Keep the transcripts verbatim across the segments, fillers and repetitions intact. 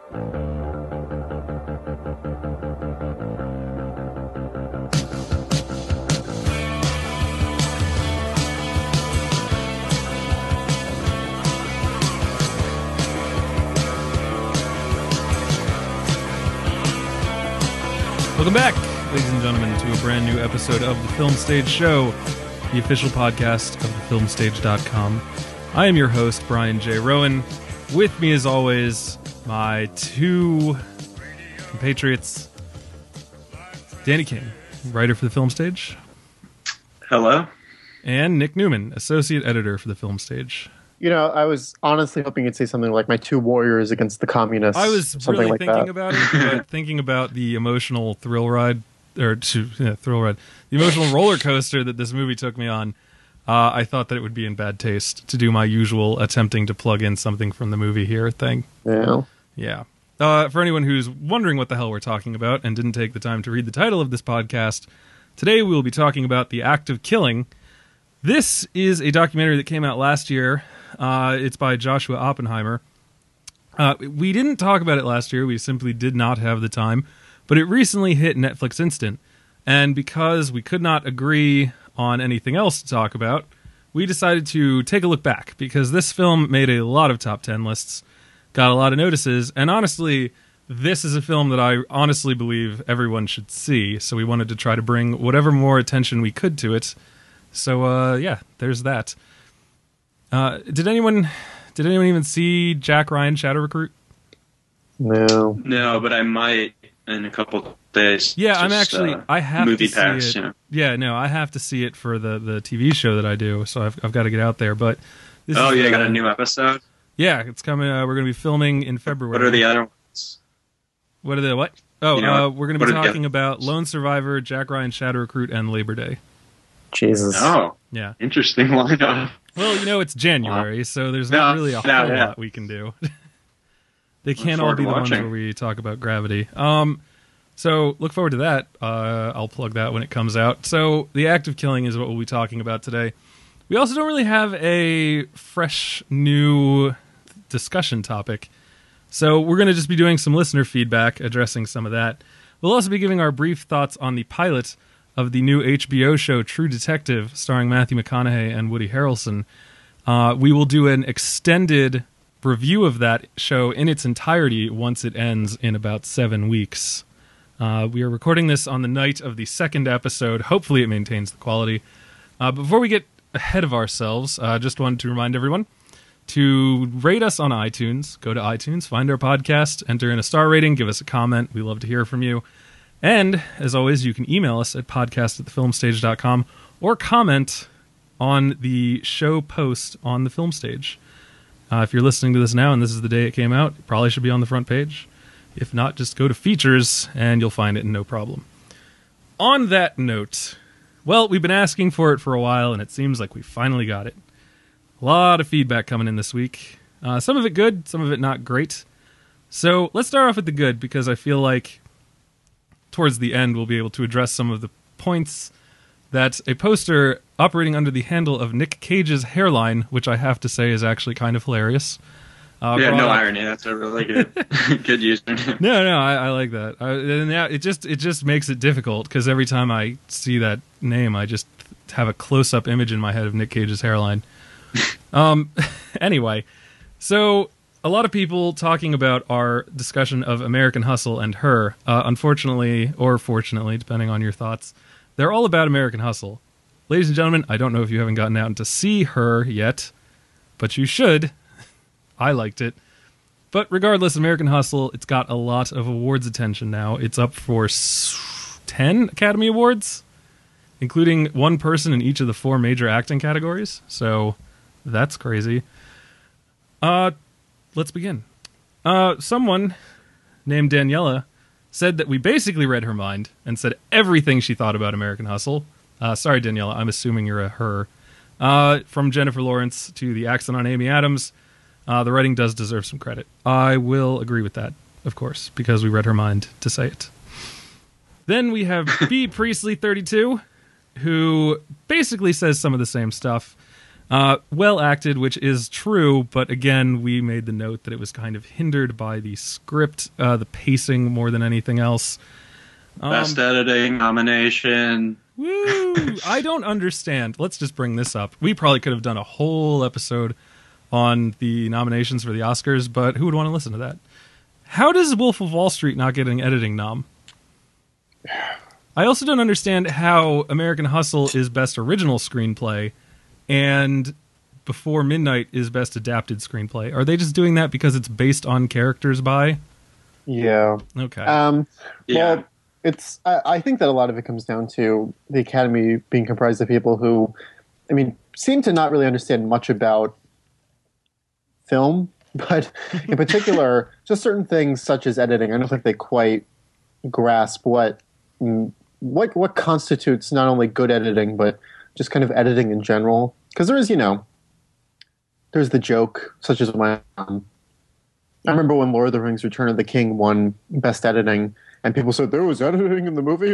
Welcome back, ladies and gentlemen, to a brand new episode of the Film Stage Show, the official podcast of the film stage dot com. I am your host, Brian J. Rowan. With me, as always, my two compatriots, Danny King, writer for the Film Stage. Hello. And Nick Newman, associate editor for the Film Stage. You know, I was honestly hoping you'd say something like my two warriors against the communists. I was really like thinking that. about it, but thinking about the emotional thrill ride, or to, yeah, thrill ride, the emotional roller coaster that this movie took me on, uh, I thought that it would be in bad taste to do my usual attempting to plug in something from the movie here thing. Yeah. Yeah. Uh, for anyone who's wondering what the hell we're talking about and didn't take the time to read the title of this podcast, today we will be talking about The Act of Killing. This is a documentary that came out last year. Uh, it's by Joshua Oppenheimer. Uh, we didn't talk about it last year. We simply did not have the time. But it recently hit Netflix Instant. And because we could not agree on anything else to talk about, we decided to take a look back. Because this film made a lot of top ten lists, got a lot of notices, and honestly, this is a film that I honestly believe everyone should see. So we wanted to try to bring whatever more attention we could to it. So, uh, yeah, there's that. Uh, did anyone did anyone even see Jack Ryan Shadow Recruit? No. No, but I might in a couple days. Yeah, Just, I'm actually uh, I have movie to see pass, it. you know. Yeah, no, I have to see it for the, the T V show that I do, so I've I've got to get out there. But this Oh, is, yeah, uh, got a new episode? Yeah, it's coming. Uh, we're going to be filming in February. What are the other ones? What are the what? Oh, You know, uh, we're going to be what are the talking about Lone Survivor, Jack Ryan Shadow Recruit, and Labor Day. Jesus. Oh, Yeah. interesting lineup. Well, you know, it's January, so there's No, not really a no, whole yeah. lot we can do. They Look can't all forward be to the ones watching. where we talk about Gravity. Um, so look forward to that. Uh, I'll plug that when it comes out. So The Act of Killing is what we'll be talking about today. We also don't really have a fresh, new discussion topic. So we're going to just be doing some listener feedback, addressing some of that. We'll also be giving our brief thoughts on the pilot of the new H B O show True Detective, starring Matthew McConaughey and Woody Harrelson. Uh, we will do an extended review of that show in its entirety once it ends in about seven weeks. Uh, we are recording this on the night of the second episode. Hopefully it maintains the quality. Uh, before we get ahead of ourselves, I uh, just wanted to remind everyone to rate us on iTunes. Go to iTunes, find our podcast, enter in a star rating, give us a comment. We love to hear from you. And, as always, you can email us at podcast at the film stage dot com or comment on the show post on the Film Stage. Uh, if you're listening to this now and this is the day it came out, it probably should be on the front page. If not, just go to features and you'll find it, no problem. On that note, well, we've been asking for it for a while and it seems like we finally got it. A lot of feedback coming in this week. Uh, some of it good, some of it not great. So let's start off with the good, because I feel like towards the end we'll be able to address some of the points that a poster operating under the handle of Nick Cage's hairline, which I have to say is actually kind of hilarious. Uh, yeah, no brought up- irony. That's a really good good username. No, no, I, I like that. I, and yeah, it just it just makes it difficult, because every time I see that name, I just have a close-up image in my head of Nick Cage's hairline. um. Anyway, so a lot of people talking about our discussion of American Hustle and Her. Uh, unfortunately, or fortunately, depending on your thoughts, they're all about American Hustle. Ladies and gentlemen, I don't know if you haven't gotten out to see Her yet, but you should. I liked it. But regardless, American Hustle, it's got a lot of awards attention now. It's up for ten Academy Awards, including one person in each of the four major acting categories. So that's crazy. Uh, let's begin. Uh, someone named Daniela said that we basically read her mind and said everything she thought about American Hustle. Uh, sorry, Daniela, I'm assuming you're a her. Uh, from Jennifer Lawrence to the accent on Amy Adams, uh, the writing does deserve some credit. I will agree with that, of course, because we read her mind to say it. Then we have B. Priestley thirty-two, who basically says some of the same stuff. Uh, well acted, which is true, but again, we made the note that it was kind of hindered by the script, uh, the pacing more than anything else. Um, Best editing nomination. Woo! I don't understand. Let's just bring this up. We probably could have done a whole episode on the nominations for the Oscars, but who would want to listen to that? How does Wolf of Wall Street not get an editing nom? I also don't understand how American Hustle is Best Original Screenplay and Before Midnight is Best Adapted Screenplay. Are they just doing that because it's based on characters by? Yeah. Okay. Um, Yeah. Well, it's. I, I think that a lot of it comes down to the Academy being comprised of people who, I mean, seem to not really understand much about film, but in particular, just certain things such as editing. I don't think they quite grasp what what what constitutes not only good editing, but just kind of editing in general. Because there is, you know, there's the joke, such as when um, I remember when Lord of the Rings: Return of the King won Best Editing, and people said there was editing in the movie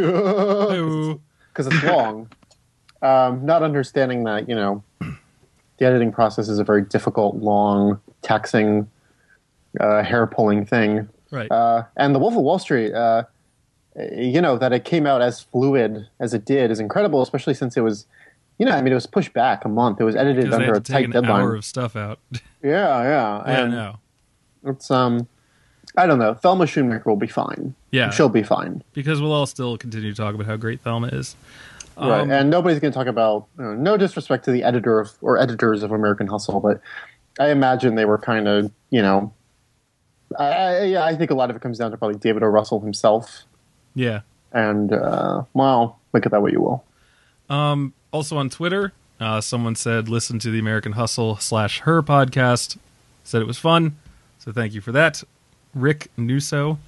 because it's long. Um, not understanding that, you know, the editing process is a very difficult, long, taxing, uh, hair-pulling thing. Right. Uh, and The Wolf of Wall Street, uh, you know, that it came out as fluid as it did is incredible, especially since it was, you know, I mean, it was pushed back a month. It was edited Because they under a had to take tight an deadline. hour of stuff out. Yeah, yeah. Yeah, And no. it's, um, I don't know. Thelma Schoonmaker will be fine. Yeah. She'll be fine. Because we'll all still continue to talk about how great Thelma is. Right, Um, and nobody's going to talk about, you know, no disrespect to the editor of, or editors of American Hustle, but I imagine they were kind of, you know, I, I, yeah, I think a lot of it comes down to probably David O. Russell himself. Yeah. And, uh, well, look at that what you will. Um, also on Twitter, uh, someone said, listen to the American Hustle slash her podcast. Said it was fun. So thank you for that. Rick Nuso.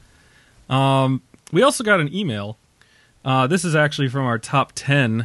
Um, we also got an email. Uh, this is actually from our top ten.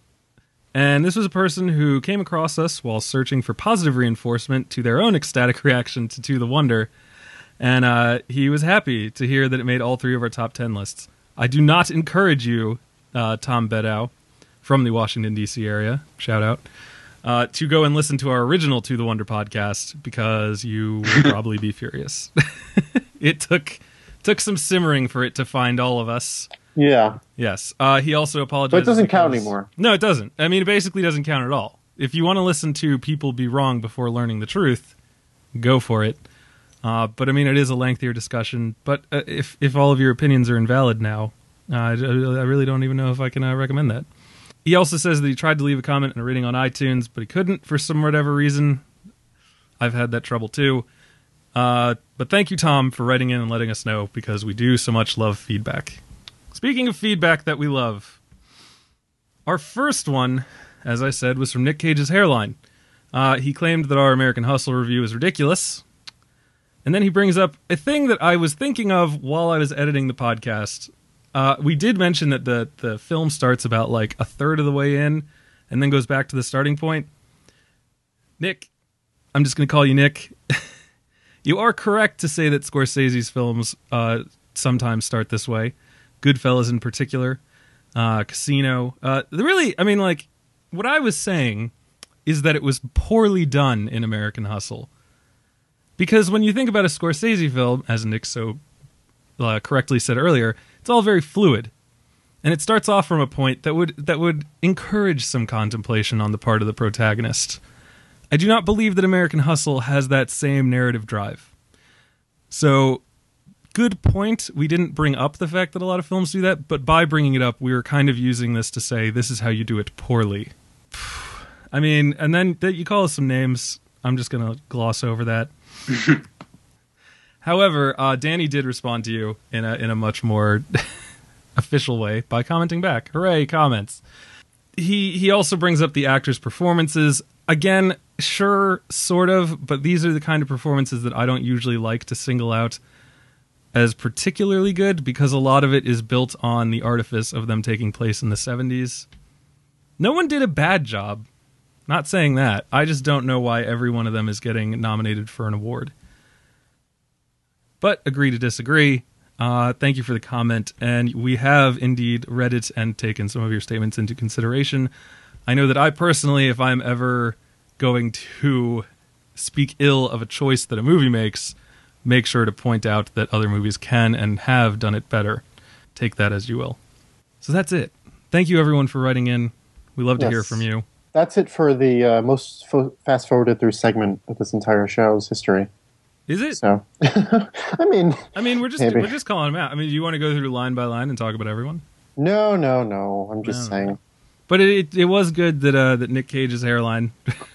And this was a person who came across us while searching for positive reinforcement to their own ecstatic reaction to To the Wonder. And uh, he was happy to hear that it made all three of our top ten lists. I do not encourage you, uh, Tom Bedow, from the Washington, D C area, shout out, uh, to go and listen to our original To the Wonder podcast, because you will probably be furious. It took took some simmering for it to find all of us. Yeah. Yes. Uh, he also apologized. But it doesn't count because- anymore. No, it doesn't. I mean, it basically doesn't count at all. If you want to listen to people be wrong before learning the truth, go for it. Uh, but I mean, it is a lengthier discussion. But uh, if if all of your opinions are invalid now, uh, I, I really don't even know if I can uh, recommend that. He also says that he tried to leave a comment and a rating on iTunes, but he couldn't for some whatever reason. I've had that trouble too. Uh, but thank you, Tom, for writing in and letting us know, because we do so much love feedback. Speaking of feedback that we love, our first one, as I said, was from Nick Cage's hairline. Uh, he claimed that our American Hustle review is ridiculous. And then he brings up a thing that I was thinking of while I was editing the podcast. Uh, we did mention that the, the film starts about like a third of the way in and then goes back to the starting point. Nick, I'm just going to call you Nick. You are correct to say that Scorsese's films uh, sometimes start this way. Goodfellas in particular. Uh, Casino. Uh, really, I mean, like, what I was saying is that it was poorly done in American Hustle. Because when you think about a Scorsese film, as Nick so uh, correctly said earlier, it's all very fluid. And it starts off from a point that would that would encourage some contemplation on the part of the protagonist. I do not believe that American Hustle has that same narrative drive. So, good point. We didn't bring up the fact that a lot of films do that, but by bringing it up, we were kind of using this to say, this is how you do it poorly. I mean, and then that you call us some names. I'm just going to gloss over that. However, uh, Danny did respond to you in a in a much more official way by commenting back. Hooray, comments. He he also brings up the actors' performances. Again, sure, sort of, but these are the kind of performances that I don't usually like to single out as particularly good, because a lot of it is built on the artifice of them taking place in the seventies. No one did a bad job. Not saying that. I just don't know why every one of them is getting nominated for an award. But agree to disagree. Uh, thank you for the comment. And we have indeed read it and taken some of your statements into consideration. I know that I personally, if I'm ever going to speak ill of a choice that a movie makes, make sure to point out that other movies can and have done it better. Take that as you will. So that's it. Thank you, everyone, for writing in. We love to Yes. hear from you. That's it for the uh, most fo- fast-forwarded through segment of this entire show's history. Is it? So, I mean, I mean, we're just maybe. we're just calling them out. I mean, do you want to go through line by line and talk about everyone? no, no, no. I'm just No. saying. But it it, it was good that uh, that Nick Cage's hairline,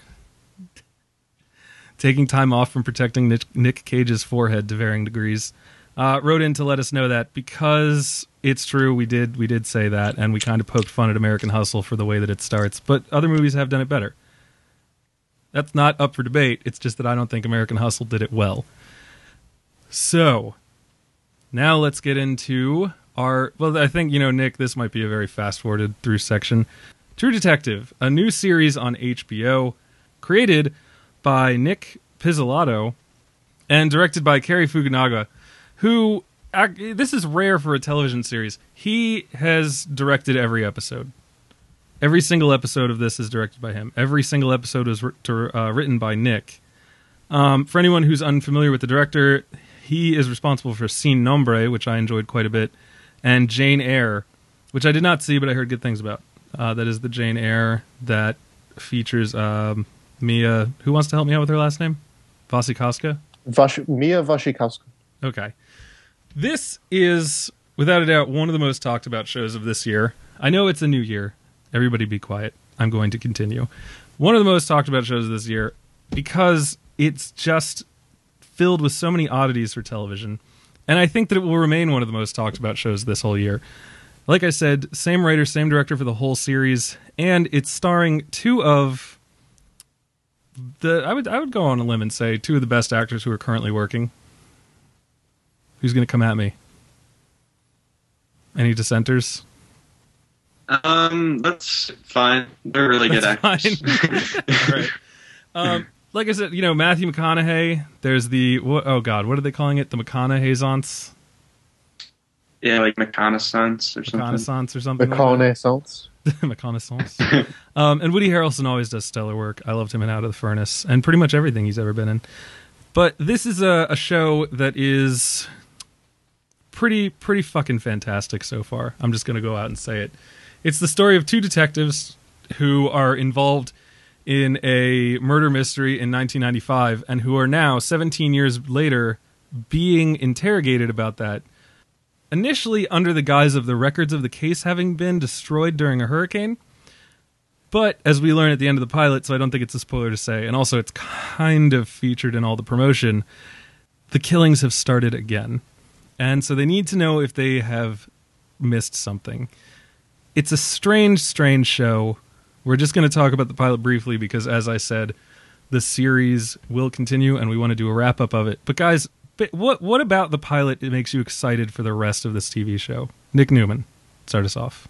taking time off from protecting Nick, Nick Cage's forehead to varying degrees, uh, wrote in to let us know that because it's true. We did we did say that, and we kind of poked fun at American Hustle for the way that it starts. But other movies have done it better. That's not up for debate. It's just that I don't think American Hustle did it well. So now let's get into our, well, I think, you know, Nick, this might be a very fast-forwarded through section. True Detective, a new series on H B O, created by Nick Pizzolatto and directed by Cary Fukunaga, who, ac- this is rare for a television series. He has directed every episode. Every single episode of this is directed by him. Every single episode was ri- to, uh, written by Nick. Um, for anyone who's unfamiliar with the director, he is responsible for Sin Nombre, which I enjoyed quite a bit, and Jane Eyre, which I did not see, but I heard good things about. Uh, that is the Jane Eyre that features um, Mia. Who wants to help me out with her last name? Wasikowska? Vash- Mia Wasikowska. Okay. This is, without a doubt, one of the most talked about shows of this year. I know it's a new year. Everybody be quiet. I'm going to continue. One of the most talked about shows this year because it's just filled with so many oddities for television. And I think that it will remain one of the most talked about shows this whole year. Like I said, same writer, same director for the whole series, and it's starring two of the I would I would go on a limb and say two of the best actors who are currently working. Who's going to come at me? Any dissenters? Um, that's fine. They're really good That's actors. fine. Right. Um, like I said, you know, Matthew McConaughey. There's the what, oh god, what are they calling it? The McConaughey's Yeah, like reconnaissance or something. reconnaissance or something. like Reconnaissance. that. Reconnaissance. um, and Woody Harrelson always does stellar work. I loved him in Out of the Furnace and pretty much everything he's ever been in. But this is a, a show that is pretty pretty fucking fantastic so far. I'm just going to go out and say it. It's the story of two detectives who are involved in a murder mystery in nineteen ninety-five and who are now, seventeen years later, being interrogated about that. Initially under the guise of the records of the case having been destroyed during a hurricane. But as we learn at the end of the pilot, so I don't think it's a spoiler to say, and also it's kind of featured in all the promotion, the killings have started again. And so they need to know if they have missed something. It's a strange, strange show. We're just going to talk about the pilot briefly because, as I said, the series will continue and we want to do a wrap-up of it. But guys, what what about the pilot it makes you excited for the rest of this T V show? Nick Newman, start us off.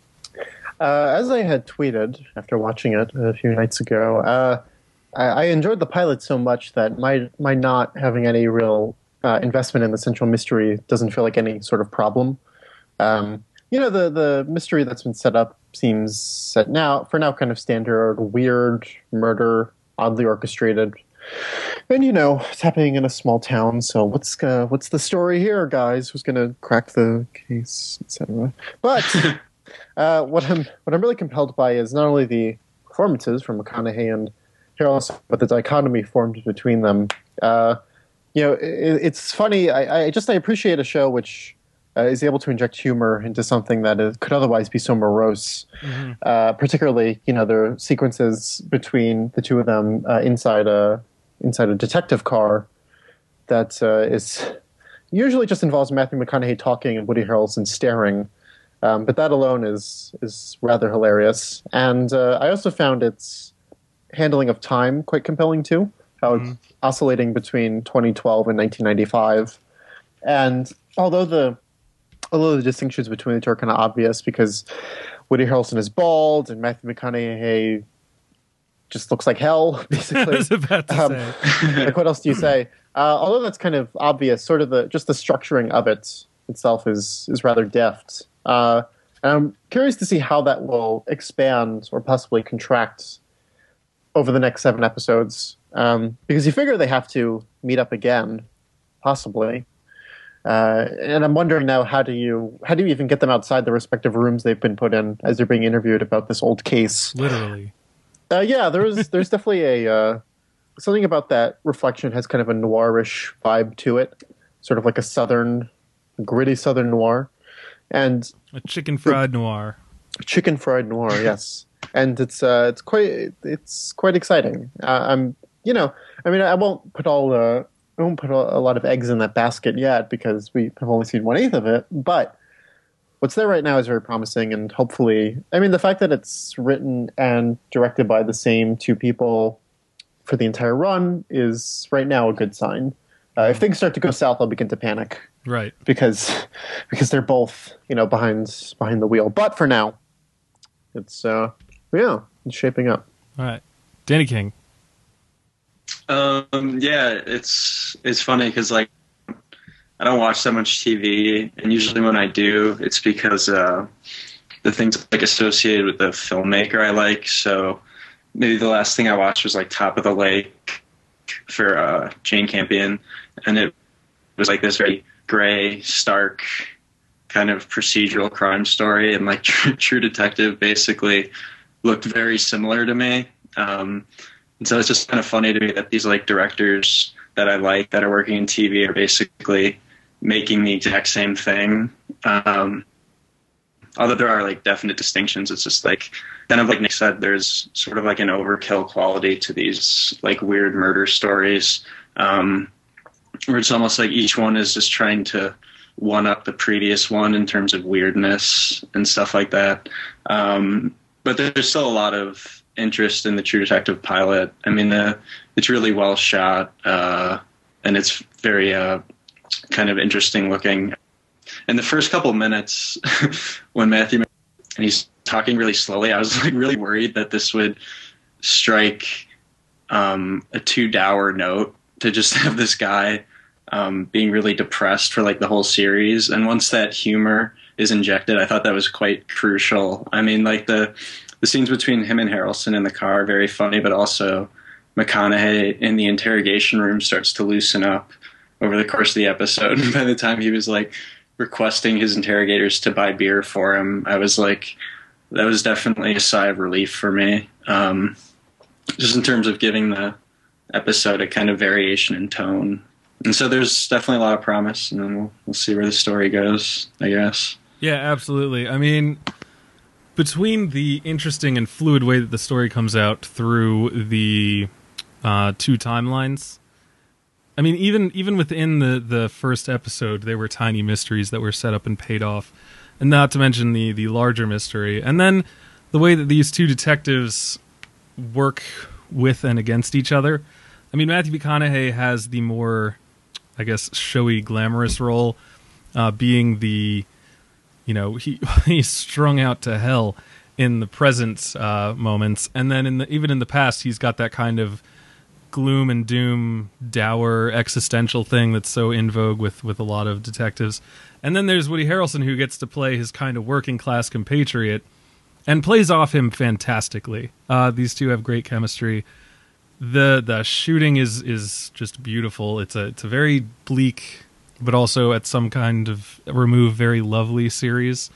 Uh, as I had tweeted after watching it a few nights ago, uh, I, I enjoyed the pilot so much that my my not having any real uh, investment in the central mystery doesn't feel like any sort of problem. Um, you know, the the mystery that's been set up seems set now for now kind of standard, weird murder, oddly orchestrated. And you know, it's happening in a small town, so what's uh, what's the story here, guys? Who's going to crack the case, et cetera. But uh, what I'm what I'm really compelled by is not only the performances from McConaughey and Harrelson, but the dichotomy formed between them. Uh, you know, it, it's funny. I, I just I appreciate a show which uh, is able to inject humor into something that is, could otherwise be so morose. Mm-hmm. Uh, particularly, you know, there are sequences between the two of them uh, inside a inside a detective car that uh, is usually just involves Matthew McConaughey talking and Woody Harrelson staring. Um, but that alone is is rather hilarious. And uh, I also found its handling of time quite compelling too. How mm-hmm. it's oscillating between twenty twelve and nineteen ninety-five. And although the although the distinctions between the two are kind of obvious because Woody Harrelson is bald and Matthew McConaughey just looks like hell, basically. I was about to um, say. Like, what else do you say? Uh, although that's kind of obvious, sort of the just the structuring of it itself is is rather deft. Uh, and I'm curious to see how that will expand or possibly contract over the next seven episodes, um, because you figure they have to meet up again, possibly. Uh, and I'm wondering now, how do you how do you even get them outside the respective rooms they've been put in as they're being interviewed about this old case? Literally. Uh, yeah, there's there's definitely a uh, something about that reflection has kind of a noirish vibe to it, sort of like a southern, gritty southern noir, and a chicken fried the, noir. Chicken fried noir, yes, and it's uh, it's quite it's quite exciting. Uh, I'm you know I mean I won't put all the I won't put a, a lot of eggs in that basket yet because we have only seen one eighth of it, but what's there right now is very promising, and hopefully, I mean, the fact that it's written and directed by the same two people for the entire run is right now a good sign. Uh, if things start to go south, I'll begin to panic, right? Because because they're both you know behind behind the wheel. But for now, it's uh, yeah, it's shaping up. All right, Danny King. Um, yeah, it's it's funny because like I don't watch that much T V, and usually when I do, it's because uh, the things like associated with the filmmaker I like. So maybe the last thing I watched was like Top of the Lake for uh, Jane Campion, and it was like this very gray, stark kind of procedural crime story, and like True, True Detective basically looked very similar to me. Um, and so it's just kind of funny to me that these like directors that I like that are working in T V are basically making the exact same thing. Um, although there are like definite distinctions, it's just like kind of like Nick said, there's sort of like an overkill quality to these like weird murder stories, um, where it's almost like each one is just trying to one up the previous one in terms of weirdness and stuff like that. Um, but there's still a lot of interest in the True Detective pilot. I mean, the, it's really well shot, uh, and it's very uh, kind of interesting looking. In the first couple minutes, when Matthew and he's talking really slowly, I was like really worried that this would strike um, a too dour note to just have this guy um, being really depressed for like the whole series. And once that humor is injected, I thought that was quite crucial. I mean, like the the scenes between him and Harrelson in the car are very funny, but also McConaughey in the interrogation room starts to loosen up over the course of the episode. And by the time he was like requesting his interrogators to buy beer for him, I was like, that was definitely a sigh of relief for me. Um, just in terms of giving the episode a kind of variation in tone. And so there's definitely a lot of promise, and then we'll, we'll see where the story goes, I guess. Yeah, absolutely. I mean, between the interesting and fluid way that the story comes out through the uh, two timelines, I mean, even even within the, the first episode, there were tiny mysteries that were set up and paid off, and not to mention the, the larger mystery. And then the way that these two detectives work with and against each other. I mean, Matthew McConaughey has the more, I guess, showy, glamorous role, uh, being the, you know, he he's strung out to hell in the present uh, moments, and then in the even in the past, he's got that kind of gloom and doom, dour, existential thing that's so in vogue with, with a lot of detectives. And then there's Woody Harrelson, who gets to play his kind of working class compatriot and plays off him fantastically. Uh, these two have great chemistry. The the shooting is is just beautiful. It's a it's a very bleak, but also at some kind of remove very lovely series.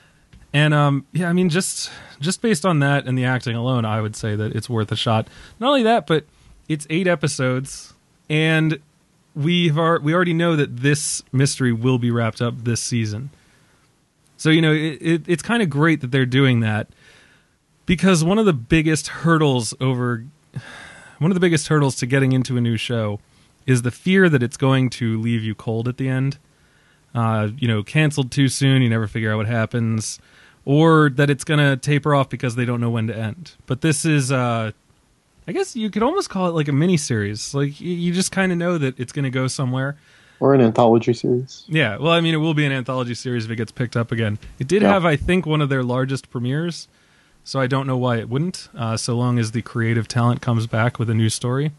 And um, yeah, I mean, just just based on that and the acting alone, I would say that it's worth a shot. Not only that, but it's eight episodes, and we've ar- we already know that this mystery will be wrapped up this season. So, you know, it, it, it's kind of great that they're doing that, because one of the biggest hurdles over one of the biggest hurdles to getting into a new show is the fear that it's going to leave you cold at the end. Uh, you know, canceled too soon, you never figure out what happens, or that it's going to taper off because they don't know when to end. But this is, uh, I guess you could almost call it like a mini-series. Like, you just kind of know that it's going to go somewhere. Or an anthology series. Yeah, well, I mean, it will be an anthology series if it gets picked up again. It did yeah. have, I think, one of their largest premieres, so I don't know why it wouldn't, uh, so long as the creative talent comes back with a new story.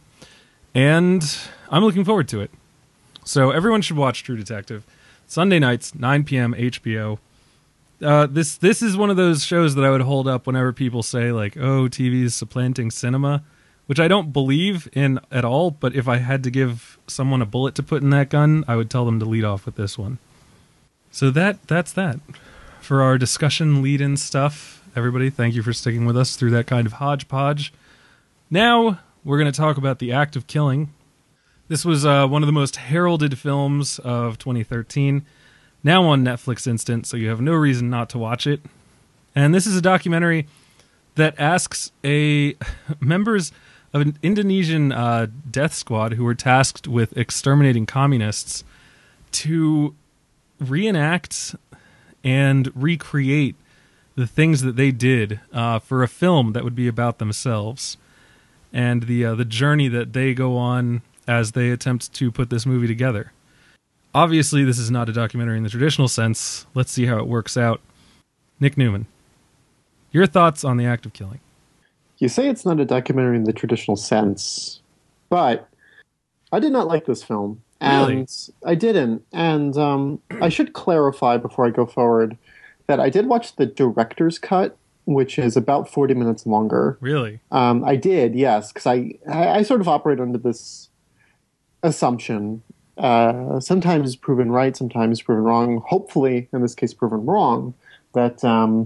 And I'm looking forward to it. So everyone should watch True Detective. Sunday nights, nine p.m., H B O. Uh, this this is one of those shows that I would hold up whenever people say, like, oh, T V is supplanting cinema. which I don't believe in at all, but if I had to give someone a bullet to put in that gun, I would tell them to lead off with this one. So that that's that. For our discussion lead-in stuff, everybody, thank you for sticking with us through that kind of hodgepodge. Now, we're going to talk about The Act of Killing. This was uh, one of the most heralded films of twenty thirteen, now on Netflix Instant, so you have no reason not to watch it. And this is a documentary that asks a members of an Indonesian uh, death squad who were tasked with exterminating communists to reenact and recreate the things that they did uh, for a film that would be about themselves, and the uh, the journey that they go on as they attempt to put this movie together. Obviously, this is not a documentary in the traditional sense. Let's see how it works out. Nick Newman, your thoughts on The Act of Killing? You say it's not a documentary in the traditional sense, but I did not like this film. Really? And I didn't. And um, I should clarify before I go forward that I did watch the director's cut, which is about forty minutes longer. Really? Um, I did, yes, because I, I, I sort of operate under this assumption, uh, sometimes proven right, sometimes proven wrong, hopefully, in this case, proven wrong, that um,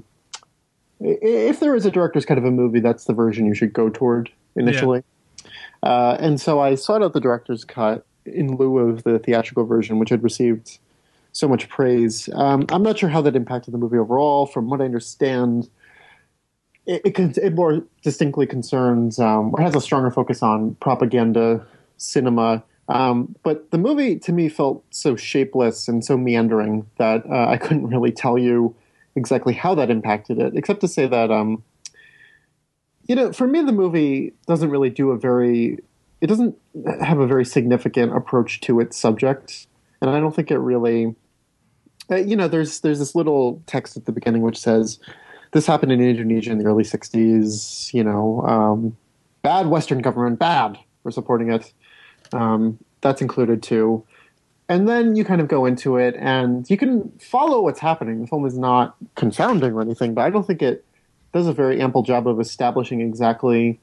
if there is a director's cut of a movie, that's the version you should go toward initially. Yeah. Uh, and so I sought out the director's cut in lieu of the theatrical version, which had received so much praise. Um, I'm not sure how that impacted the movie overall. From what I understand, it, it, it more distinctly concerns, um, or has a stronger focus on propaganda cinema. Um, but the movie, to me, felt so shapeless and so meandering that uh, I couldn't really tell you exactly how that impacted it, except to say that, um, you know, for me, the movie doesn't really do a very... It doesn't have a very significant approach to its subject, and I don't think it really... Uh, you know, there's there's this little text at the beginning which says, this happened in Indonesia in the early sixties, you know, um, bad Western government, bad, we're supporting it. Um, that's included too. And then you kind of go into it, and you can follow what's happening. The film is not confounding or anything, but I don't think it does a very ample job of establishing exactly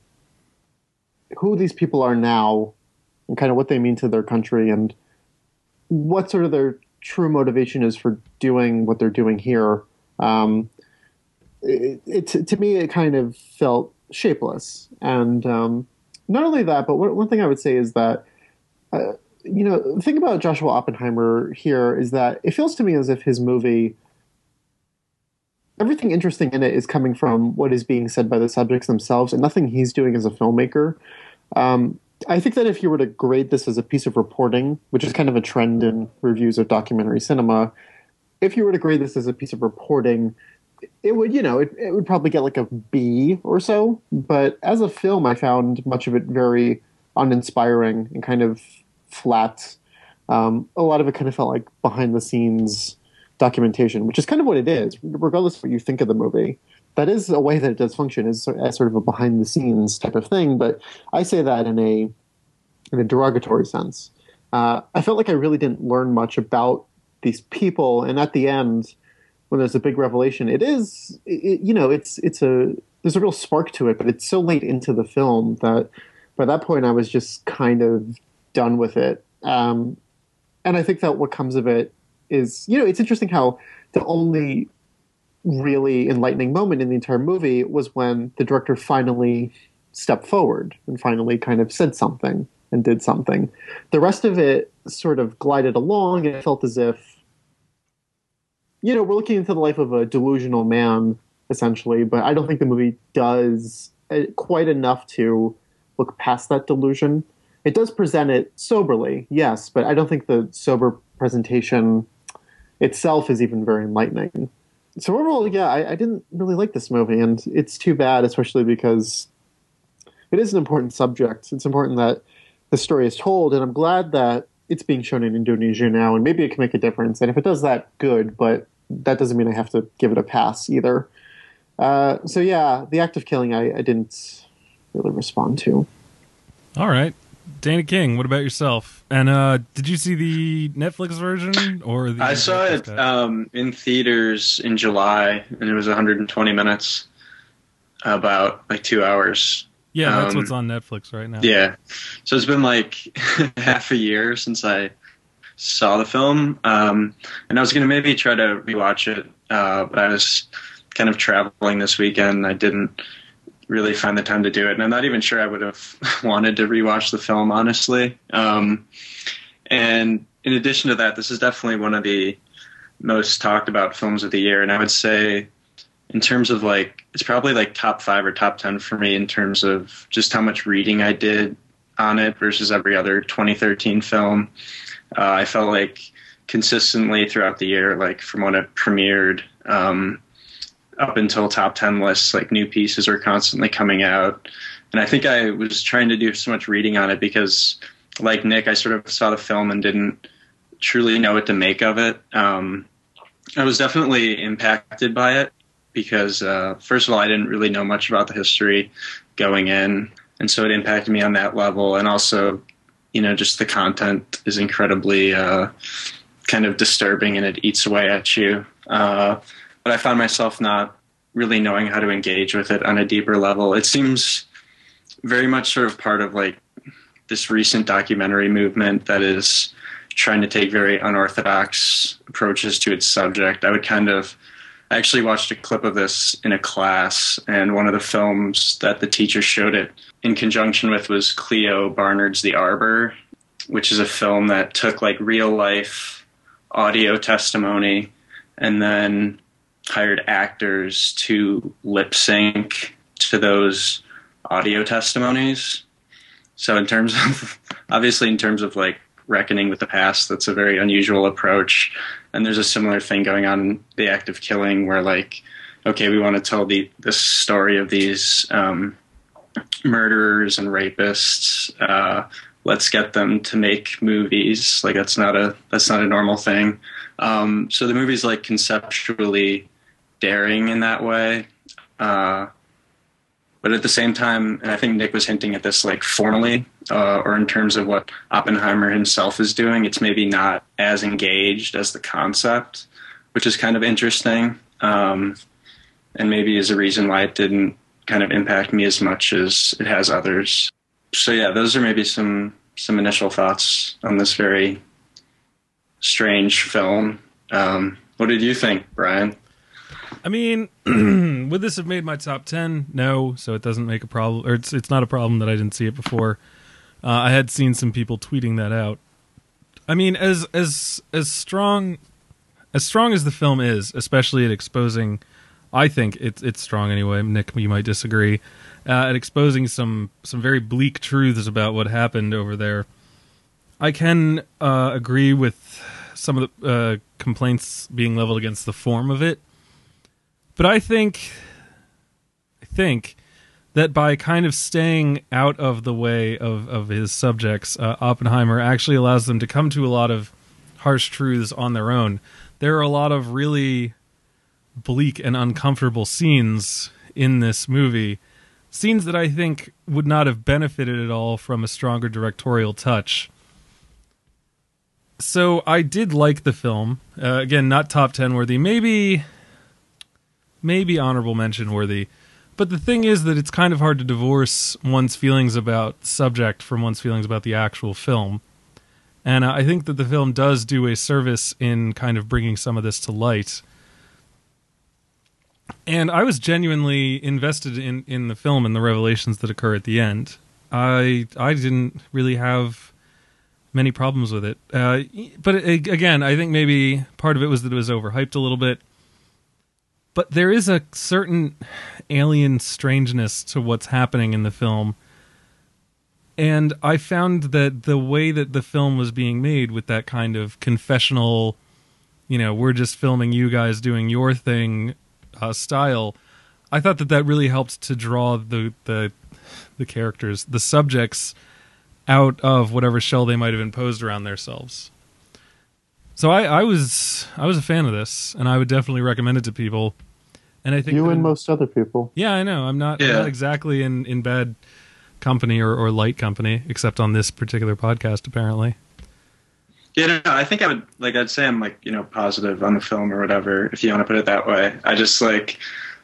who these people are now and kind of what they mean to their country and what sort of their true motivation is for doing what they're doing here. Um, it, it, to me, it kind of felt shapeless. And um, not only that, but one, one thing I would say is that, uh, you know, the thing about Joshua Oppenheimer here is that it feels to me as if his movie, everything interesting in it is coming from what is being said by the subjects themselves and nothing he's doing as a filmmaker. Um, I think that if you were to grade this as a piece of reporting, which is kind of a trend in reviews of documentary cinema, if you were to grade this as a piece of reporting, it would, you know, it, it would probably get like a B or so. But as a film, I found much of it very uninspiring and kind of flat. Um, a lot of it kind of felt like behind the scenes documentation, which is kind of what it is, regardless of what you think of the movie. That is a way that it does function, is as sort of a behind the scenes type of thing. But I say that in a in a derogatory sense. Uh, I felt like I really didn't learn much about these people, and at the end, when there's a big revelation, it is, it, you know, it's it's a there's a real spark to it, but it's so late into the film that by that point I was just kind of done with it. Um, and I think that what comes of it is, you know, it's interesting how the only really enlightening moment in the entire movie was when the director finally stepped forward and finally kind of said something and did something. The rest of it sort of glided along, and it felt as if, you know, we're looking into the life of a delusional man, essentially, but I don't think the movie does quite enough to look past that delusion. It does present it soberly, yes, but I don't think the sober presentation itself is even very enlightening. So overall, yeah, I, I didn't really like this movie, and it's too bad, especially because it is an important subject. It's important that the story is told, and I'm glad that it's being shown in Indonesia now, and maybe it can make a difference. And if it does that, good, but that doesn't mean I have to give it a pass either. Uh, so yeah, The Act of Killing I, I didn't really respond to. All right. Dana King, what about yourself? And uh, did you see the Netflix version or the? I saw it um, in theaters in July, and it was one hundred twenty minutes, about like two hours. Yeah, that's Um, what's on Netflix right now. Yeah. So it's been like half a year since I saw the film. Um, and I was going to maybe try to rewatch it, uh, but I was kind of traveling this weekend. I didn't really find the time to do it. And I'm not even sure I would have wanted to rewatch the film, honestly. Um, and in addition to that, this is definitely one of the most talked about films of the year. And I would say, in terms of like, it's probably like top five or top ten for me in terms of just how much reading I did on it versus every other twenty thirteen film. Uh, I felt like consistently throughout the year, like from when it premiered um, up until top ten lists, like new pieces are constantly coming out. And I think I was trying to do so much reading on it because, like Nick, I sort of saw the film and didn't truly know what to make of it. Um, I was definitely impacted by it because, uh, first of all, I didn't really know much about the history going in. And so it impacted me on that level. And also, you know, just the content is incredibly uh, kind of disturbing and it eats away at you. Uh, but I found myself not really knowing how to engage with it on a deeper level. It seems very much sort of part of like this recent documentary movement that is trying to take very unorthodox approaches to its subject. I would kind of, I actually watched a clip of this in a class, and one of the films that the teacher showed it in conjunction with was Cleo Barnard's The Arbor, which is a film that took like real life audio testimony and then hired actors to lip sync to those audio testimonies. So in terms of, obviously in terms of like reckoning with the past, that's a very unusual approach. And there's a similar thing going on in The Act of Killing where like, okay, we want to tell the this story of these um, murderers and rapists. Uh, let's get them to make movies. Like that's not a that's not a normal thing. Um, so the movie's like conceptually daring in that way. Uh, But at the same time, and I think Nick was hinting at this, like formally, uh, or in terms of what Oppenheimer himself is doing, it's maybe not as engaged as the concept, which is kind of interesting, um, and maybe is a reason why it didn't kind of impact me as much as it has others. So yeah, those are maybe some some initial thoughts on this very strange film. Um, what did you think, Brian? I mean, would this have made my top ten? No, so it doesn't make a problem, or it's it's not a problem that I didn't see it before. Uh, I had seen some people tweeting that out. I mean, as as as strong as strong as the film is, especially at exposing, I think it's it's strong anyway. Nick, you might disagree. Uh, at exposing some some very bleak truths about what happened over there. I can uh, agree with some of the uh, complaints being leveled against the form of it. But I think, I think that by kind of staying out of the way of, of his subjects, uh, Oppenheimer actually allows them to come to a lot of harsh truths on their own. There are a lot of really bleak and uncomfortable scenes in this movie, scenes that I think would not have benefited at all from a stronger directorial touch. So I did like the film. Uh, again, not top ten worthy. Maybe... Maybe honorable mention worthy. But the thing is that it's kind of hard to divorce one's feelings about subject from one's feelings about the actual film. And uh, I think that the film does do a service in kind of bringing some of this to light. And I was genuinely invested in, in the film and the revelations that occur at the end. I I didn't really have many problems with it. Uh, but it, again, I think maybe part of it was that it was overhyped a little bit. But there is a certain alien strangeness to what's happening in the film. And I found that the way that the film was being made with that kind of confessional, you know, we're just filming you guys doing your thing uh, style, I thought that that really helped to draw the, the, the characters, the subjects, out of whatever shell they might have imposed around themselves. So I, I was I was a fan of this, and I would definitely recommend it to people. And I think you that, and most other people. Yeah, I know. I'm not, yeah. I'm not exactly in, in bad company or, or light company, except on this particular podcast, apparently. Yeah, no, I think I would like. I'd say I'm like you know positive on the film or whatever, if you want to put it that way. I just like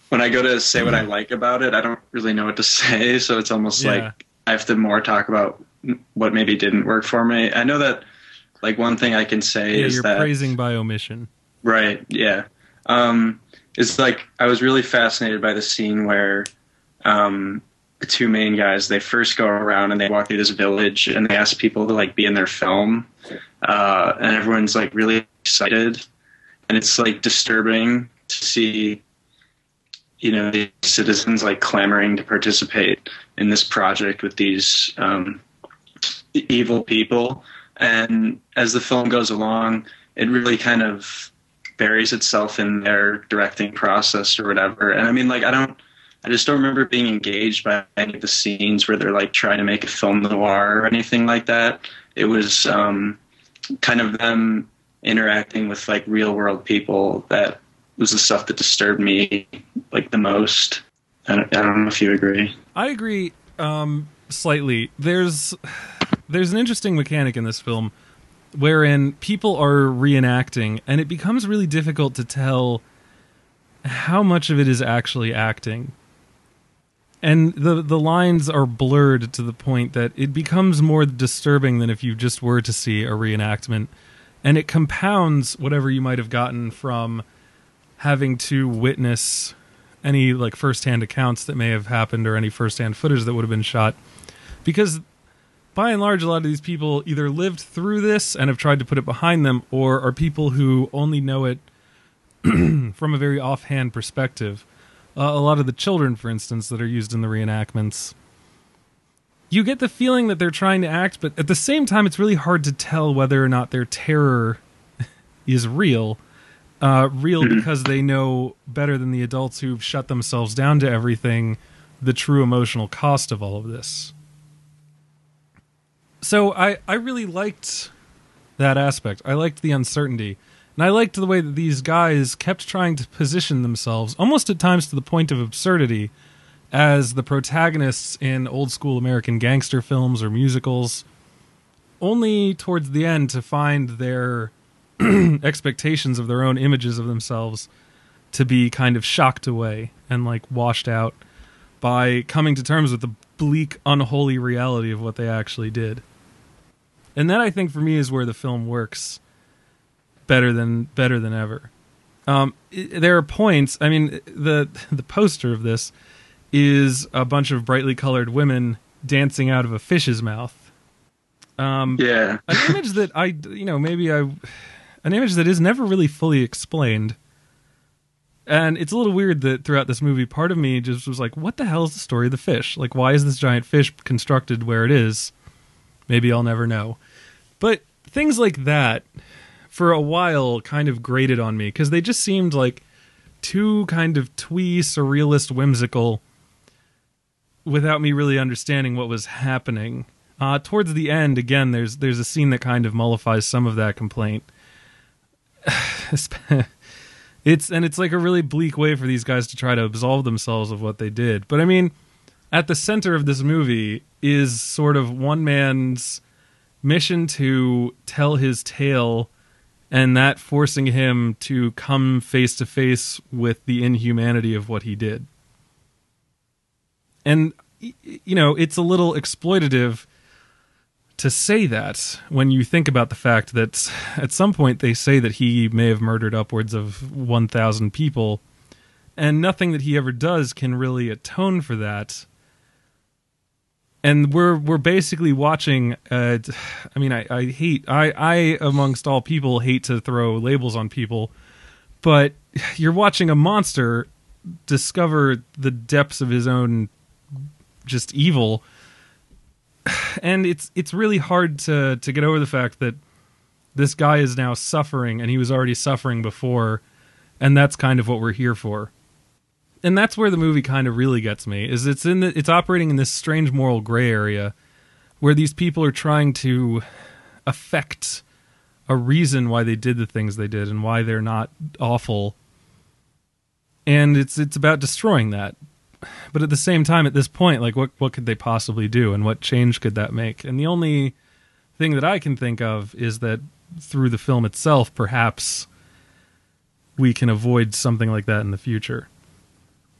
when I go to say what I like about it, I don't really know what to say. So it's almost Yeah. like I have to more talk about what maybe didn't work for me. I know that like one thing I can say Yeah, is you're that praising by omission. right, yeah, um, it's like I was really fascinated by the scene where um, the two main guys they first go around and they walk through this village and they ask people to like be in their film, uh, and everyone's like really excited, and it's like disturbing to see, you know, these citizens like clamoring to participate in this project with these um, e- evil people. And as the film goes along, it really kind of buries itself in their directing process or whatever. And I mean, like, I don't, I just don't remember being engaged by any of the scenes where they're like trying to make a film noir or anything like that. It was um, kind of them interacting with like real world people that was the stuff that disturbed me like the most. I don't, I don't know if you agree. I agree um, slightly. There's there's an interesting mechanic in this film wherein people are reenacting, and it becomes really difficult to tell how much of it is actually acting. And the the lines are blurred to the point that it becomes more disturbing than if you just were to see a reenactment. And it compounds whatever you might have gotten from having to witness any like first-hand accounts that may have happened or any first-hand footage that would have been shot. Because by and large, a lot of these people either lived through this and have tried to put it behind them, or are people who only know it from a very offhand perspective. Uh, a lot of the children, for instance, that are used in the reenactments, you get the feeling that they're trying to act, but at the same time, it's really hard to tell whether or not their terror is real. Uh, real because they know better than the adults who've shut themselves down to everything the true emotional cost of all of this. So I, I really liked that aspect. I liked the uncertainty. And I liked the way that these guys kept trying to position themselves, almost at times to the point of absurdity, as the protagonists in old school American gangster films or musicals, only towards the end to find their expectations of their own images of themselves to be kind of shocked away and like washed out by coming to terms with the bleak, unholy reality of what they actually did. And that, I think, for me, is where the film works better than better than ever. Um, it, there are points. I mean, the the poster of this is a bunch of brightly colored women dancing out of a fish's mouth. Um, Yeah. an image that I, you know, maybe I, an image that is never really fully explained. And it's a little weird that throughout this movie, part of me just was like, what the hell is the story of the fish? Like, why is this giant fish constructed where it is? Maybe I'll never know. But things like that, for a while, kind of grated on me, because they just seemed like too kind of twee, surrealist, whimsical, without me really understanding what was happening. Uh, towards the end, again, there's there's a scene that kind of mollifies some of that complaint. It's and it's like a really bleak way for these guys to try to absolve themselves of what they did. But I mean, at the center of this movie is sort of one man's mission to tell his tale, and that forcing him to come face to face with the inhumanity of what he did. And, you know, it's a little exploitative to say that when you think about the fact that at some point they say that he may have murdered upwards of one thousand people, and nothing that he ever does can really atone for that. And we're we're basically watching. Uh, I mean, I, I hate I I amongst all people hate to throw labels on people, but you're watching a monster discover the depths of his own just evil, and it's it's really hard to to get over the fact that this guy is now suffering, and he was already suffering before, and that's kind of what we're here for. And that's where the movie kind of really gets me, is it's in the, it's operating in this strange moral gray area where these people are trying to affect a reason why they did the things they did and why they're not awful. And it's it's about destroying that. But at the same time, at this point, like what what could they possibly do, and what change could that make? And the only thing that I can think of is that through the film itself, perhaps we can avoid something like that in the future.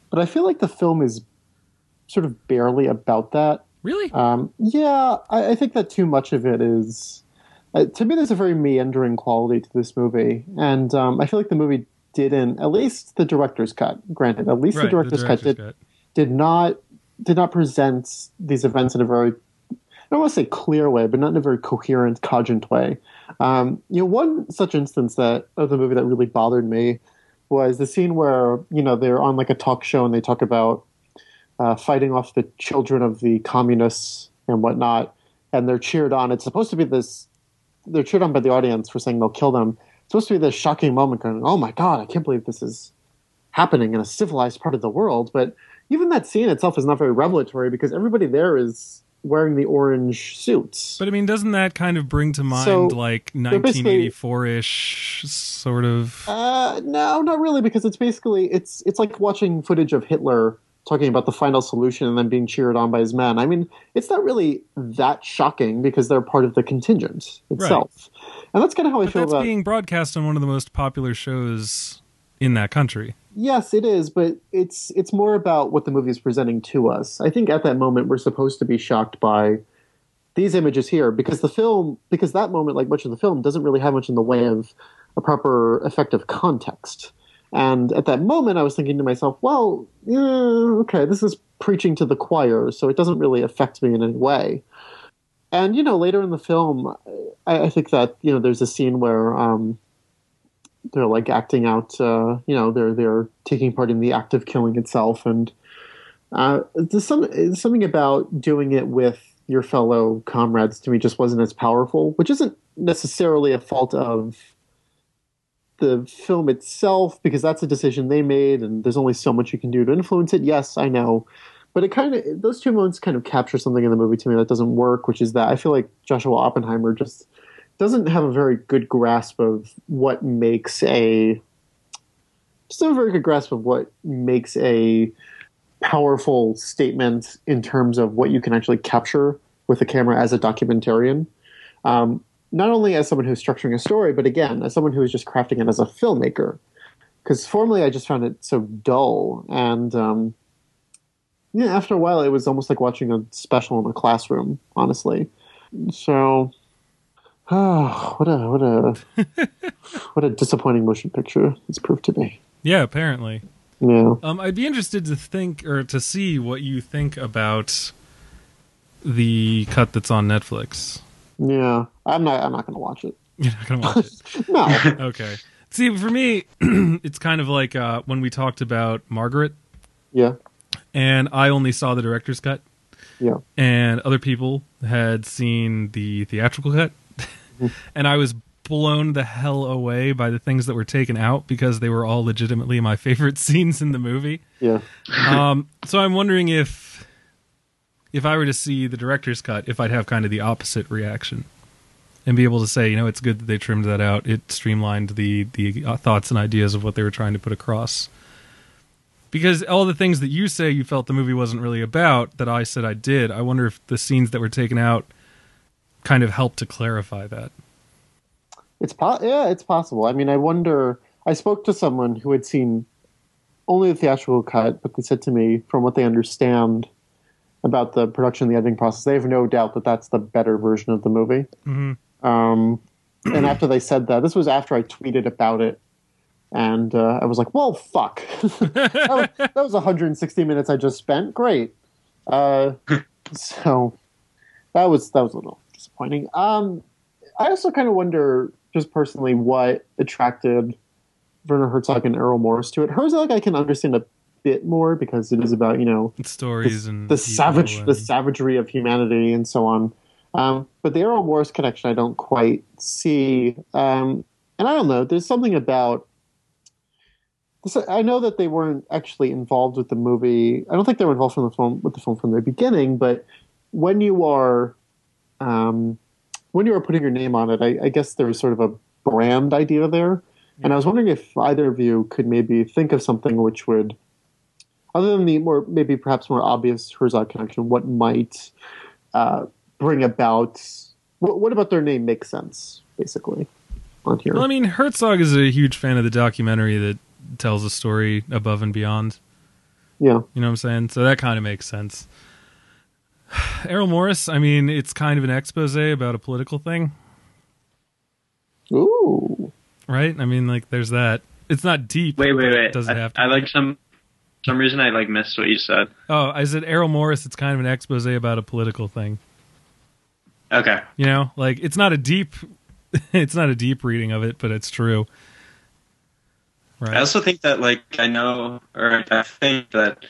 but I feel like the film is sort of barely about that. Really? Um, yeah, I, I think that too much of it is. Uh, to me, there's a very meandering quality to this movie, and um, I feel like the movie didn't. At least the director's cut, granted, at least Right, the director's, the cut director's did cut. did not did not present these events in a very, I don't want to say clear way, but not in a very coherent, cogent way. Um, you know, one such instance that of the movie that really bothered me was the scene where, you know, they're on like a talk show and they talk about uh, fighting off the children of the communists and whatnot, and they're cheered on. It's supposed to be this, they're cheered on by the audience for saying they'll kill them. It's supposed to be this shocking moment going, oh my God, I can't believe this is happening in a civilized part of the world. But even that scene itself is not very revelatory because everybody there is wearing the orange suits. But I mean, doesn't that kind of bring to mind So, like they're basically- nineteen eighty-four-ish sort of? Uh, no, not really, because it's basically it's it's like watching footage of Hitler talking about the final solution and then being cheered on by his men. I mean, it's not really that shocking because they're part of the contingent itself, and that's kind of how I But feel that's about. being broadcast on one of the most popular shows in that country. Yes, it is, but it's it's more about what the movie is presenting to us. I think at that moment we're supposed to be shocked by these images here because the film, because that moment, like much of the film, doesn't really have much in the way of a proper effective context. And at that moment, I was thinking to myself, well, yeah, okay, this is preaching to the choir, so it doesn't really affect me in any way. And, you know, later in the film, I, I think that, you know, there's a scene where um, they're like acting out, uh, you know, they're they're taking part in the act of killing itself. And uh, there's, some, there's something about doing it with your fellow comrades to me just wasn't as powerful, which isn't necessarily a fault of the film itself, because that's a decision they made and there's only so much you can do to influence it. Yes, I know. But it kind of, those two moments kind of capture something in the movie to me that doesn't work, which is that I feel like Joshua Oppenheimer just doesn't have a very good grasp of what makes a, just have a very good grasp of what makes a powerful statement in terms of what you can actually capture with a camera as a documentarian. Um, not only as someone who's structuring a story, but again, as someone who is just crafting it as a filmmaker. Because formerly I just found it so dull. And um, yeah, after a while, it was almost like watching a special in a classroom, honestly. So, oh, what a what a what a disappointing motion picture it's proved to be. Yeah, apparently. Yeah. Um, I'd be interested to think or to see what you think about the cut that's on Netflix. Yeah, I'm not. I'm not going to watch it. You're not gonna watch it. No. Okay. See, for me, it's kind of like uh, when we talked about Margaret, Yeah. and I only saw the director's cut, Yeah. and other people had seen the theatrical cut, and I was blown the hell away by the things that were taken out because they were all legitimately my favorite scenes in the movie. Yeah. Um, so I'm wondering if if I were to see the director's cut, if I'd have kind of the opposite reaction and be able to say, you know, it's good that they trimmed that out. It streamlined the the uh, thoughts and ideas of what they were trying to put across. Because all the things that you say you felt the movie wasn't really about, that I said I did, I wonder if the scenes that were taken out kind of helped to clarify that. It's po- yeah, it's possible. I mean, I wonder. I spoke to someone who had seen only the theatrical cut, but they said to me, from what they understand about the production and the editing process, they have no doubt that that's the better version of the movie. Mm-hmm. Um, and after they said that, this was after I tweeted about it, and uh, I was like, "Well, fuck, that, was, that was one hundred sixty minutes I just spent. Great." Uh, so that was that was a little disappointing. Um, I also kind of wonder, just personally, what attracted Werner Herzog and Errol Morris to it. Herzog, I can understand a bit more because it is about, you know, It's stories the, and the people savage, and- the savagery of humanity and so on. Um, but the Errol Morris connection, I don't quite see. Um, and I don't know. There's something about. This, I know that they weren't actually involved with the movie. I don't think they were involved from the film with the film from the beginning. But when you are, um, when you are putting your name on it, I, I guess there's sort of a brand idea there. And I was wondering if either of you could maybe think of something which would, other than the more, maybe perhaps more obvious Herzog connection, what might uh, bring about, what, what about their name makes sense, basically, on here? Well, I mean, Herzog is a huge fan of the documentary that tells a story above and beyond. Yeah. You know what I'm saying? So that kind of makes sense. Errol Morris, I mean, it's kind of an expose about a political thing. Ooh. Right? I mean, like, there's that. It's not deep. Wait, wait, wait. Does it have to I, I be? like some some reason I like missed what you said. Oh, I said Errol Morris, it's kind of an expose about a political thing. Okay. You know? Like, it's not a deep... it's not a deep reading of it, but it's true. Right. I also think that, like, I know, or I think that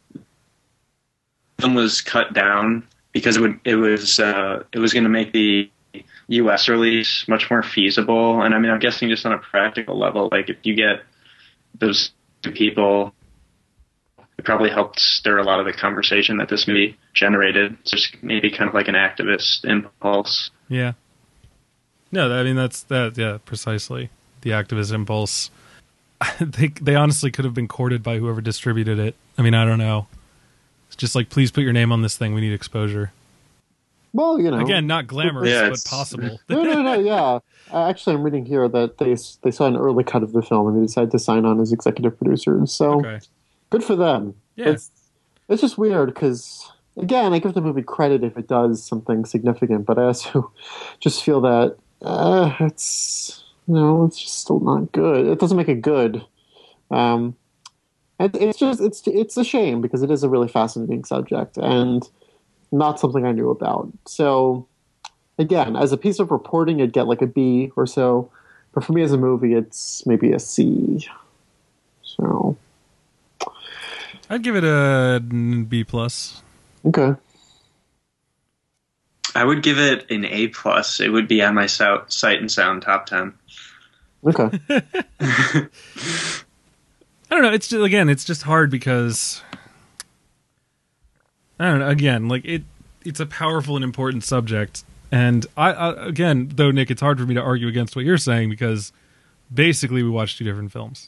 film was cut down because it would it was uh, it was going to make the U S release much more feasible. And I mean, I'm guessing just on a practical level, like if you get those two people, it probably helped stir a lot of the conversation that this movie generated. It's just maybe kind of like an activist impulse. Yeah. No, I mean, that's that. Yeah, precisely. The activist impulse. They they honestly could have been courted by whoever distributed it. I mean, I don't know. It's just like, please put your name on this thing. We need exposure. Well, you know. Again, not glamorous, Yeah, but it's- possible. No, no, no, yeah. Uh, actually, I'm reading here that they they saw an early cut of the film and they decided to sign on as executive producers. So Okay. good for them. Yeah. It's, it's just weird because, again, I give the movie credit if it does something significant, but I also just feel that uh, it's, you know, it's just still not good. It doesn't make it good. Um, and it's just, it's, it's a shame because it is a really fascinating subject and not something I knew about. So, again, as a piece of reporting, it'd get like a B or so. But for me as a movie, it's maybe a C. So, I'd give it a B plus. okay. I would give it an A plus. It would be on my sou- Sight and Sound top ten. Okay. I don't know. It's just, again, it's just hard because I don't know. Again, like it, it's a powerful and important subject, and I, I again, though, Nick, it's hard for me to argue against what you're saying because basically we watched two different films.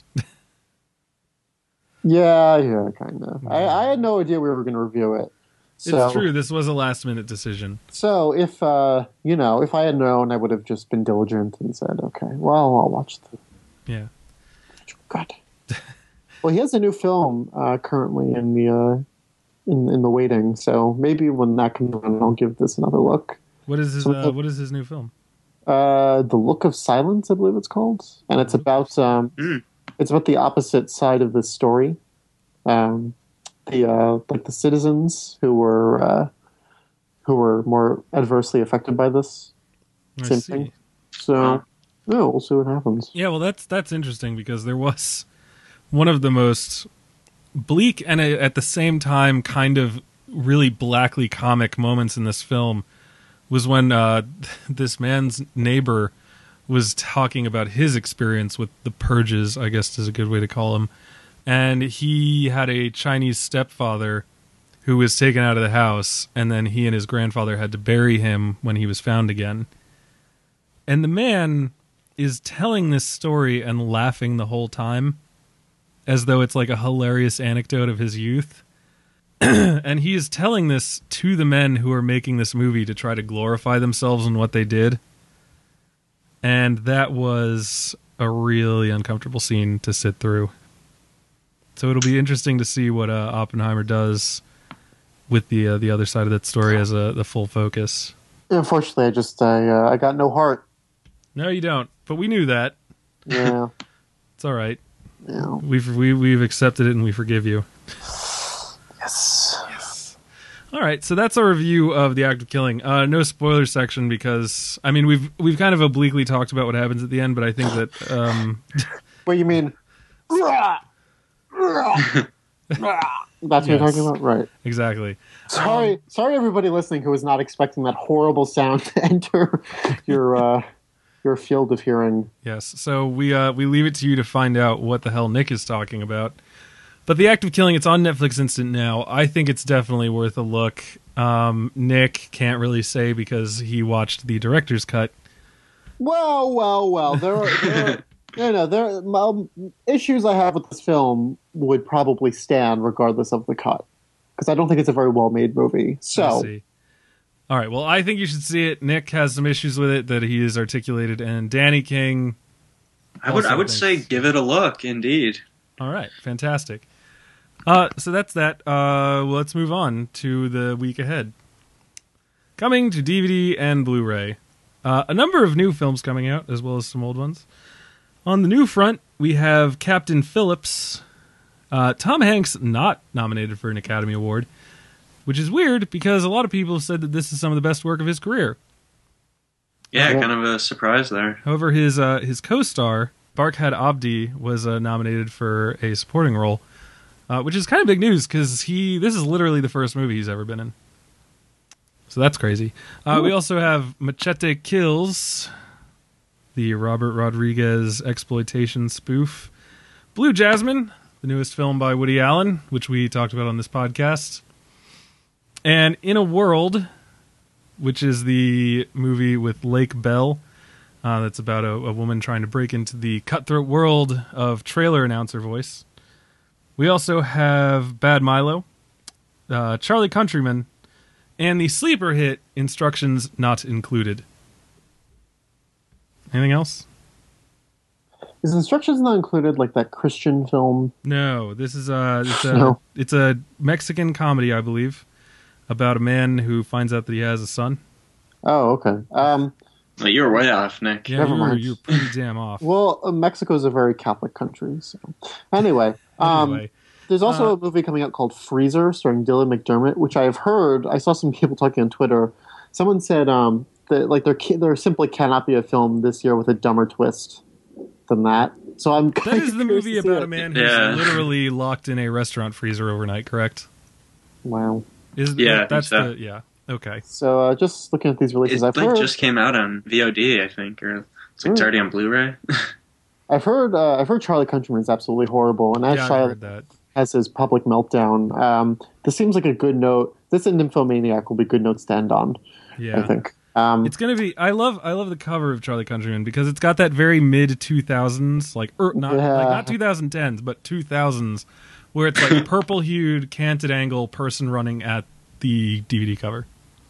Yeah, yeah, kind of. I, I had no idea we were going to review it. So, It's true. This was a last minute decision. So if uh, you know, if I had known, I would have just been diligent and said, "Okay, well, I'll watch the." Yeah. God. Well, he has a new film uh, currently in the uh, in in the waiting, so maybe when that comes on, I'll give this another look. What is his So- uh, What is his new film? Uh, the Look of Silence, I believe it's called, and it's about um, Mm. it's about the opposite side of the story. Um, the uh, like the citizens who were uh, who were more adversely affected by this. I Same see. thing. So, no, we'll see what happens. Yeah, well, that's that's interesting because there was one of the most bleak and uh, at the same time kind of really blackly comic moments in this film was when uh, this man's neighbor was talking about his experience with the purges, I guess is a good way to call them. And he had a Chinese stepfather who was taken out of the house, and then he and his grandfather had to bury him when he was found again. And the man is telling this story and laughing the whole time as though it's like a hilarious anecdote of his youth. And he is telling this to the men who are making this movie to try to glorify themselves and what they did. And that was a really uncomfortable scene to sit through. So it'll be interesting to see what uh, Oppenheimer does with the uh, the other side of that story as a the full focus. Unfortunately, I just I uh, I got no heart. No, you don't. But we knew that. Yeah, It's all right. yeah. We've we, we've accepted it and we forgive you. Yes. All right, so that's our review of The Act of Killing. Uh, no spoiler section because I mean we've we've kind of obliquely talked about what happens at the end, but I think that um, What you mean? That's what you're Yes. talking about, right? exactly. Sorry, sorry, everybody listening who was not expecting that horrible sound to enter your uh, your field of hearing. Yes. So we uh, we leave it to you to find out what the hell Nick is talking about. But The Act of Killing, it's on Netflix Instant now. I think it's definitely worth a look. Um, Nick can't really say because he watched the director's cut. Well, well, well. There are, there are no, no. There um, issues I have with this film would probably stand regardless of the cut because I don't think it's a very well made movie. I So, see. All right. Well, I think you should see it. Nick has some issues with it that he has articulated, and Danny King. I would also I would say thinks- give it a look, indeed. All right. Fantastic. Uh, so that's that. Uh, well, let's move on to the week ahead. Coming to D V D and Blu-ray. Uh, a number of new films coming out, as well as some old ones. On the new front, we have Captain Phillips. Uh, Tom Hanks not nominated for an Academy Award, which is weird because a lot of people have said that this is some of the best work of his career. Yeah, kind of a surprise there. However, his uh, his co-star, Barkhad Abdi, was uh, nominated for a supporting role, uh, which is kind of big news because he this is literally the first movie he's ever been in. So that's crazy. Uh, we also have Machete Kills, the Robert Rodriguez exploitation spoof. Blue Jasmine, the newest film by Woody Allen, which we talked about on this podcast. And In a World, which is the movie with Lake Bell. Uh, that's about a, a woman trying to break into the cutthroat world of trailer announcer voice. We also have Bad Milo, uh, Charlie Countryman, and the sleeper hit Instructions Not Included. Anything else? Is Instructions Not Included like that Christian film? No, this is a it's a, No. it's a Mexican comedy, I believe, about a man who finds out that he has a son. Oh, okay. Um, Well, you were way off, Nick. Yeah, Never you're, mind. you're pretty damn off. well, uh, Mexico's a very Catholic country. So, anyway, um, Anyway. there's also Uh, a movie coming out called Freezer, starring Dylan McDermott, which I have heard. I saw some people talking on Twitter. Someone said um, that like there ca- there simply cannot be a film this year with a dumber twist than that. So I'm That kind is of the curious movie to see about it. a man who's Yeah. literally locked in a restaurant freezer overnight, correct? Wow. Is Yeah, I think that's so. the yeah. Okay. So uh, just looking at these releases, It I've like heard just came out on V O D, I think, or it's like it's Hmm. already on Blu-ray. I've heard uh, I've heard Charlie Countryman is absolutely horrible, and as Yeah, I Shia heard that. has his public meltdown, um, this seems like a good note. This and Nymphomaniac will be good notes to end on. Yeah. I think. Um, It's gonna be. I love. I love the cover of Charlie Countryman because it's got that very mid two thousands, like er, not Yeah. like not two thousand tens, but two thousands, where it's like purple hued, canted angle person running at the D V D cover,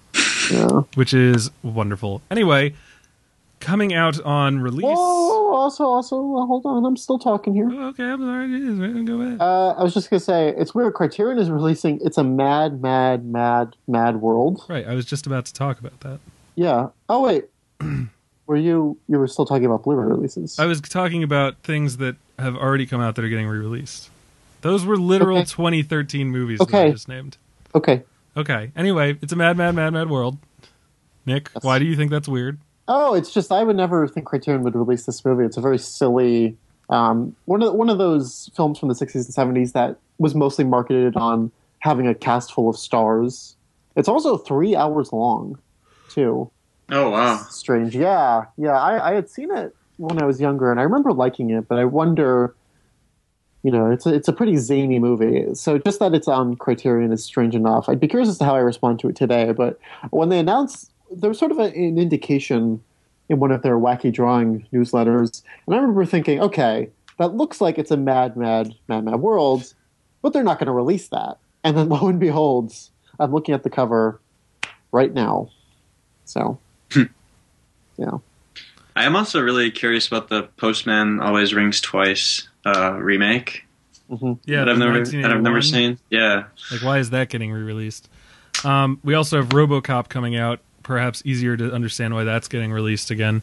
yeah. which is wonderful. Anyway, coming out on release. Whoa, also, also, uh, hold on, I'm still talking here. Oh, okay, I'm sorry. It is, right? Go ahead. Uh, I was just gonna say, it's weird. Criterion is releasing. It's a mad, mad, mad, mad world. Right. I was just about to talk about that. Yeah. Oh wait, were you? You were still talking about Blu-ray releases? I was talking about things that have already come out that are getting re-released. Those were literal Okay. twenty thirteen movies that I Okay. just named. Okay. Okay. Anyway, it's a mad, mad, mad, mad world. Nick, Yes. why do you think that's weird? Oh, it's just I would never think Criterion would release this movie. It's a very silly um, one of one of those films from the sixties and seventies that was mostly marketed on having a cast full of stars. It's also three hours long, too. Oh wow! Strange, yeah, yeah. I, I had seen it when I was younger, and I remember liking it. But I wonder, you know, it's a, it's a pretty zany movie. So just that it's on Criterion is strange enough. I'd be curious as to how I respond to it today. But when they announced, there was sort of a, an indication in one of their wacky drawing newsletters, and I remember thinking, okay, that looks like it's a mad, mad, mad, mad world, but they're not going to release that. And then lo and behold, I'm looking at the cover right now. So. Yeah. I am also really curious about the Postman Always Rings Twice uh, remake Mm-hmm. Yeah, that I've the never that I've never nineteen eighty-one. seen. Yeah, Like, why is that getting re-released? Um, we also have RoboCop coming out. Perhaps easier to understand why that's getting released again.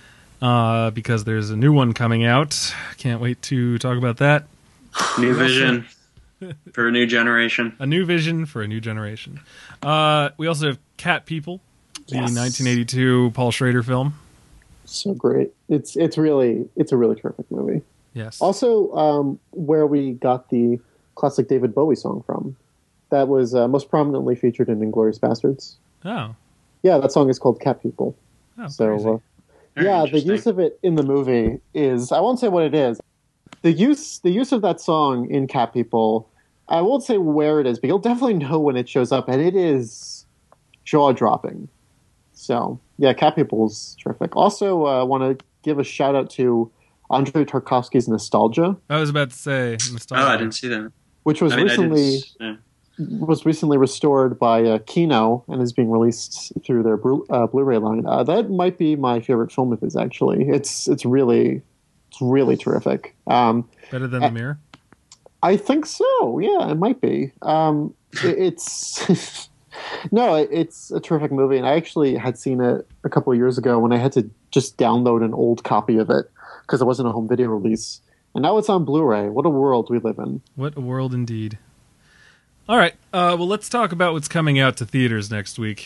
Uh, because there's a new one coming out. Can't wait to talk about that. New Vision for a new generation. A new vision for a new generation. Uh, we also have Cat People, the Yes. nineteen eighty-two Paul Schrader film. So great. It's it's really it's a really terrific movie. Yes. Also, um, where we got the classic David Bowie song from, that was uh, most prominently featured in *Inglourious Bastards*. Oh. Yeah, that song is called "Cat People." Oh, So, crazy. uh, Very yeah, the interesting. use of it in the movie is I won't say what it is. The use the use of that song in "Cat People," I won't say where it is, but you'll definitely know when it shows up, and it is jaw dropping. So yeah, "Cat People" is terrific. Also, uh, want to give a shout out to Andrei Tarkovsky's "Nostalgia," I was about to say nostalgia. Oh, I didn't see that. which was I mean, I didn't recently s- yeah. was recently restored by uh, Kino and is being released through their Blu- uh, Blu-ray line. Uh, that might be my favorite film of his. Actually, it's it's really it's really terrific. Um, Better than the mirror. I think so. Yeah, it might be. Um, it, it's no, it, it's a terrific movie, and I actually had seen it a couple of years ago when I had to just download an old copy of it because it wasn't a home video release, and now it's on Blu-ray. What a world we live in! What a world indeed. All right, uh, well, let's talk about what's coming out to theaters next week.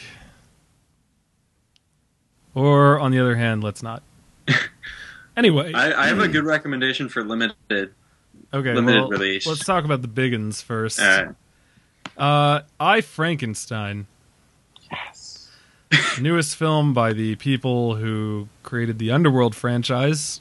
Or, on the other hand, let's not. Anyway. I, I have a good recommendation for limited okay, limited well, release. Let's talk about the big uns first. All right. Uh, I, Frankenstein. Yes. Newest film by the people who created the Underworld franchise.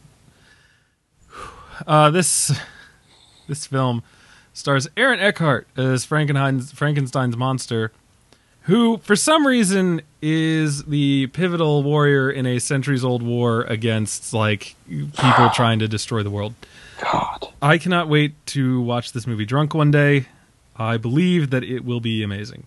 Uh, this this film stars Aaron Eckhart as Frankenstein's, Frankenstein's monster, who, for some reason, is the pivotal warrior in a centuries-old war against, like, people trying to destroy the world. God. I cannot wait to watch this movie drunk one day. I believe that it will be amazing.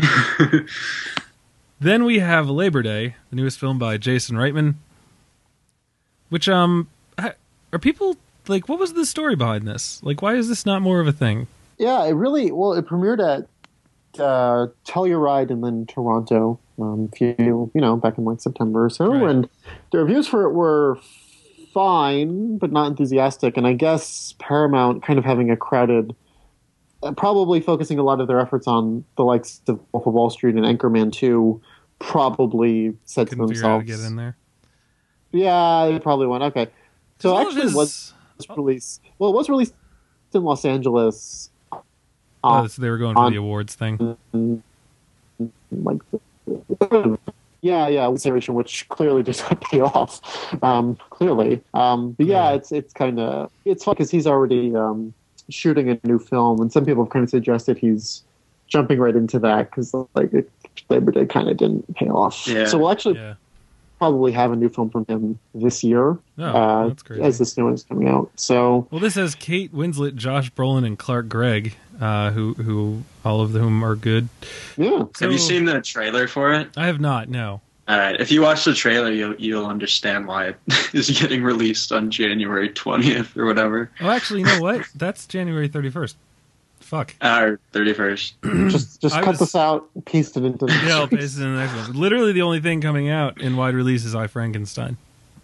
Then we have Labor Day, the newest film by Jason Reitman, which, um, are people, like, what was the story behind this? Like, why is this not more of a thing? Yeah, it really, well, it premiered at uh, Telluride and then Toronto, um, a few, you know, back in like September or so, Right. and the reviews for it were fine, but not enthusiastic, and I guess Paramount kind of having a crowded, uh, probably focusing a lot of their efforts on the likes of Wolf of Wall Street and Anchorman two, probably said Couldn't to figure out how themselves, to get in there. yeah, they probably went, okay. So All of actually his- was released, well, it was released in Los Angeles. Oh, so they were going for on- the awards thing. like yeah yeah situation which clearly does not pay off um clearly um but yeah, Yeah. it's it's kind of it's fun because he's already um shooting a new film, and some people have kind of suggested he's jumping right into that because like it, Labor Day kind of didn't pay off. Yeah. So we'll actually Yeah. probably have a new film from him this year. Oh, uh that's crazy. as this new one is coming out. So Well, this has Kate Winslet, Josh Brolin, and Clark Gregg, uh, who who all of whom are good. yeah. So, Have you seen the trailer for it? I have not. No. All right. If you watch the trailer, you'll you'll understand why it is getting released on January twentieth or whatever, Oh, actually, you know what? That's January thirty-first. Fuck. or thirty-first. just just I cut was- this out, paste it into the Yeah, I'll paste it in the next one. Literally, the only thing coming out in wide release is I, Frankenstein.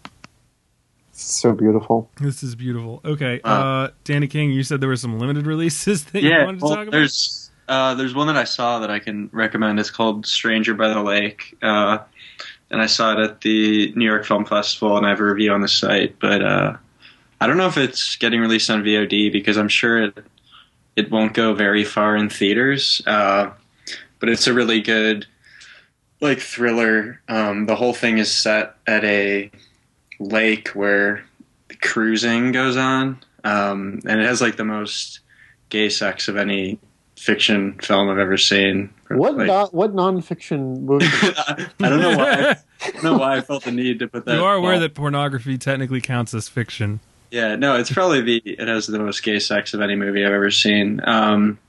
So beautiful. This is beautiful. Okay, Wow. uh, Danny King, you said there were some limited releases that you Yeah. wanted to Well, talk about? there's uh, there's one that I saw that I can recommend. It's called Stranger by the Lake, uh, and I saw it at the New York Film Festival, and I have a review on the site. But uh, I don't know if it's getting released on V O D because I'm sure it it won't go very far in theaters. Uh, but it's a really good like thriller. Um, the whole thing is set at a lake where cruising goes on, um, and it has like the most gay sex of any fiction film I've ever seen. What Like, non, what nonfiction movie? I don't know why. I don't know why I felt the need to put that. You are aware well, that pornography technically counts as fiction. Yeah, no, it's probably the it has the most gay sex of any movie I've ever seen. Um,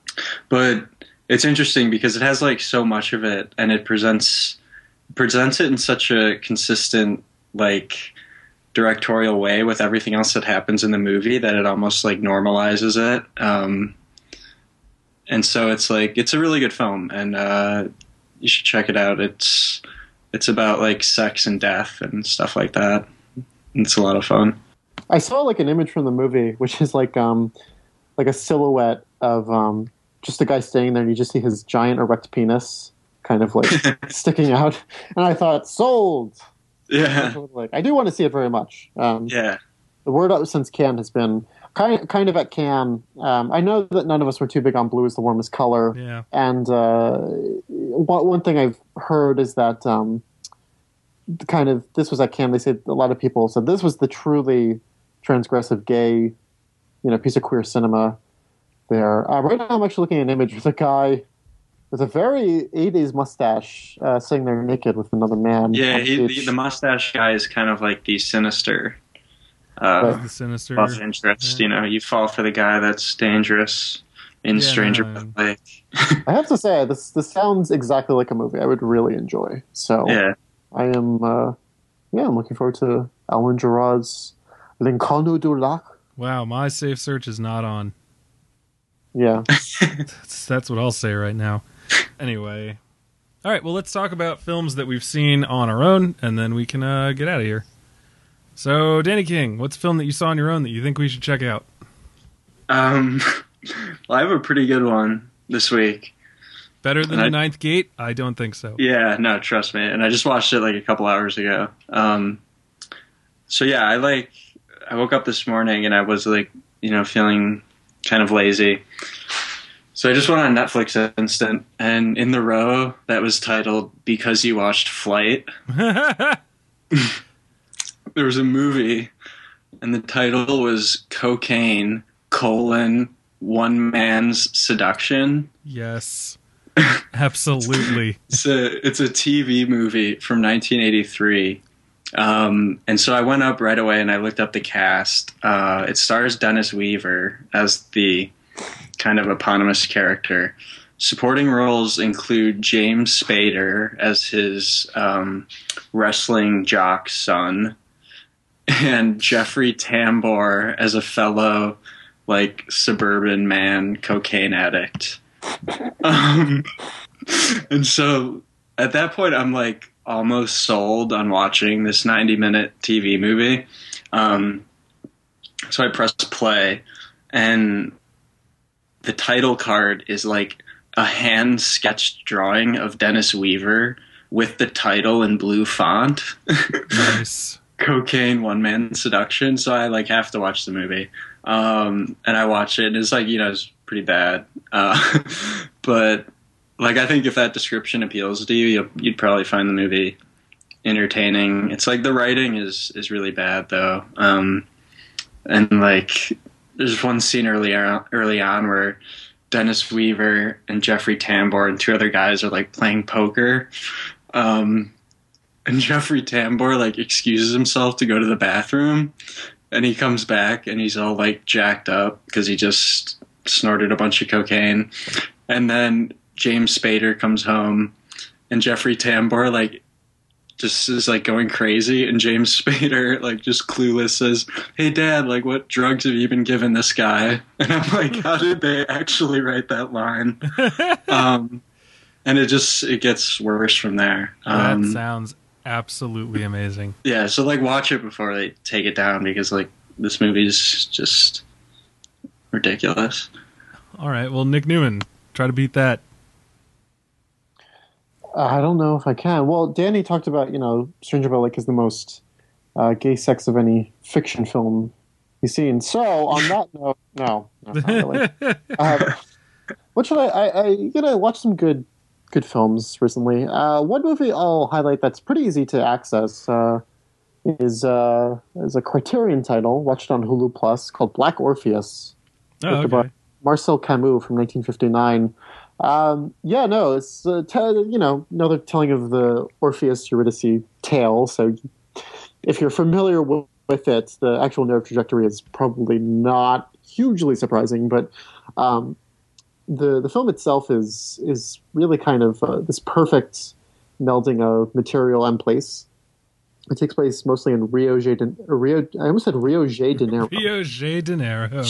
but it's interesting because it has like so much of it, and it presents presents it in such a consistent like directorial way with everything else that happens in the movie that it almost like normalizes it. Um, and so it's like it's a really good film, and uh, you should check it out. It's it's about like sex and death and stuff like that. It's a lot of fun. I saw like an image from the movie, which is like um like a silhouette of um just a guy standing there, and you just see his giant erect penis kind of like sticking out. And I thought, sold. Yeah, Like I do want to see it very much. Um, yeah, The word out since Cannes has been kind kind of at Cannes. Um, I know that none of us were too big on blue as the warmest color. Yeah. And uh, one one thing I've heard is that um, kind of this was at Cannes. They said a lot of people said this was the truly transgressive gay, you know, piece of queer cinema. There, uh, right now I'm actually looking at an image with a guy with a very eighties mustache uh, sitting there naked with another man. yeah. on He, stage. the, the mustache guy is kind of like the sinister uh, The sinister. love interest. Yeah. You know, you fall for the guy that's dangerous in Yeah, Stranger no, by the Lake. I have to say this this sounds exactly like a movie I would really enjoy. So Yeah, I am, uh, yeah, I'm looking forward to Alan Gerard's L'Inconnu du Lac. Wow, my safe search is not on. Yeah. That's, that's what I'll say right now. Anyway. All right, well, let's talk about films that we've seen on our own, and then we can uh, get out of here. So, Danny King, what's a film that you saw on your own that you think we should check out? Um, well, I have a pretty good one this week. Better than And The I- Ninth Gate? I don't think so. Yeah, no, trust me. And I just watched it like a couple hours ago. Um, so yeah, I like, I woke up this morning and I was like, you know, feeling kind of lazy. So I just went on Netflix instant, and in the row that was titled Because You Watched Flight, there was a movie, and the title was Cocaine, colon, One Man's Seduction. Yes. Absolutely. It's a, it's a T V movie from nineteen eighty-three. Um, and so I went up right away and I looked up the cast. Uh, it stars Dennis Weaver as the kind of eponymous character. Supporting roles include James Spader as his um, wrestling jock son, and Jeffrey Tambor as a fellow like suburban man cocaine addict. Um, and so at that point, I'm like almost sold on watching this ninety minute T V movie. Um, so I pressed play, and the title card is like a hand sketched drawing of Dennis Weaver with the title in blue font. Nice. Cocaine, One Man Seduction. So I like have to watch the movie. Um, and I watch it, and it's like, you know, it's pretty bad. Uh, but like, I think if that description appeals to you, you'll, you'd probably find the movie entertaining. It's like the writing is, is really bad though. Um, and like, there's one scene early on, early on where Dennis Weaver and Jeffrey Tambor and two other guys are like playing poker. Um, and Jeffrey Tambor like excuses himself to go to the bathroom, and he comes back and he's all like jacked up because he just snorted a bunch of cocaine. And then James Spader comes home, and Jeffrey Tambor like just is like going crazy, and James Spader like just clueless says, "Hey Dad, like what drugs have you been giving this guy?" And I'm like, how did they actually write that line? um, and it just it gets worse from there. Um, That sounds absolutely amazing. yeah, so like watch it before they take it down, because like this movie's just ridiculous. All right, well, Nick Newman, try to beat that. Uh, I don't know if I can. Well, Danny talked about, you know, Stranger by the Lake is the most uh, gay sex of any fiction film he's seen. So, on that note, no, no not really. Uh, what should I, I, I, you know, watch some good, good films recently. Uh, one movie I'll highlight that's pretty easy to access uh, is uh, is a Criterion title, watched on Hulu Plus, called Black Orpheus. Oh, Directed by okay. Marcel Camus from nineteen fifty-nine. Um, yeah, no, it's uh, te- you know another telling of the Orpheus Eurydice tale. So, if you're familiar with, with it, the actual narrative trajectory is probably not hugely surprising. But um, the the film itself is is really kind of uh, this perfect melding of material and place. It takes place mostly in Rio de Rio. I almost said Rio de Janeiro. Rio de Janeiro.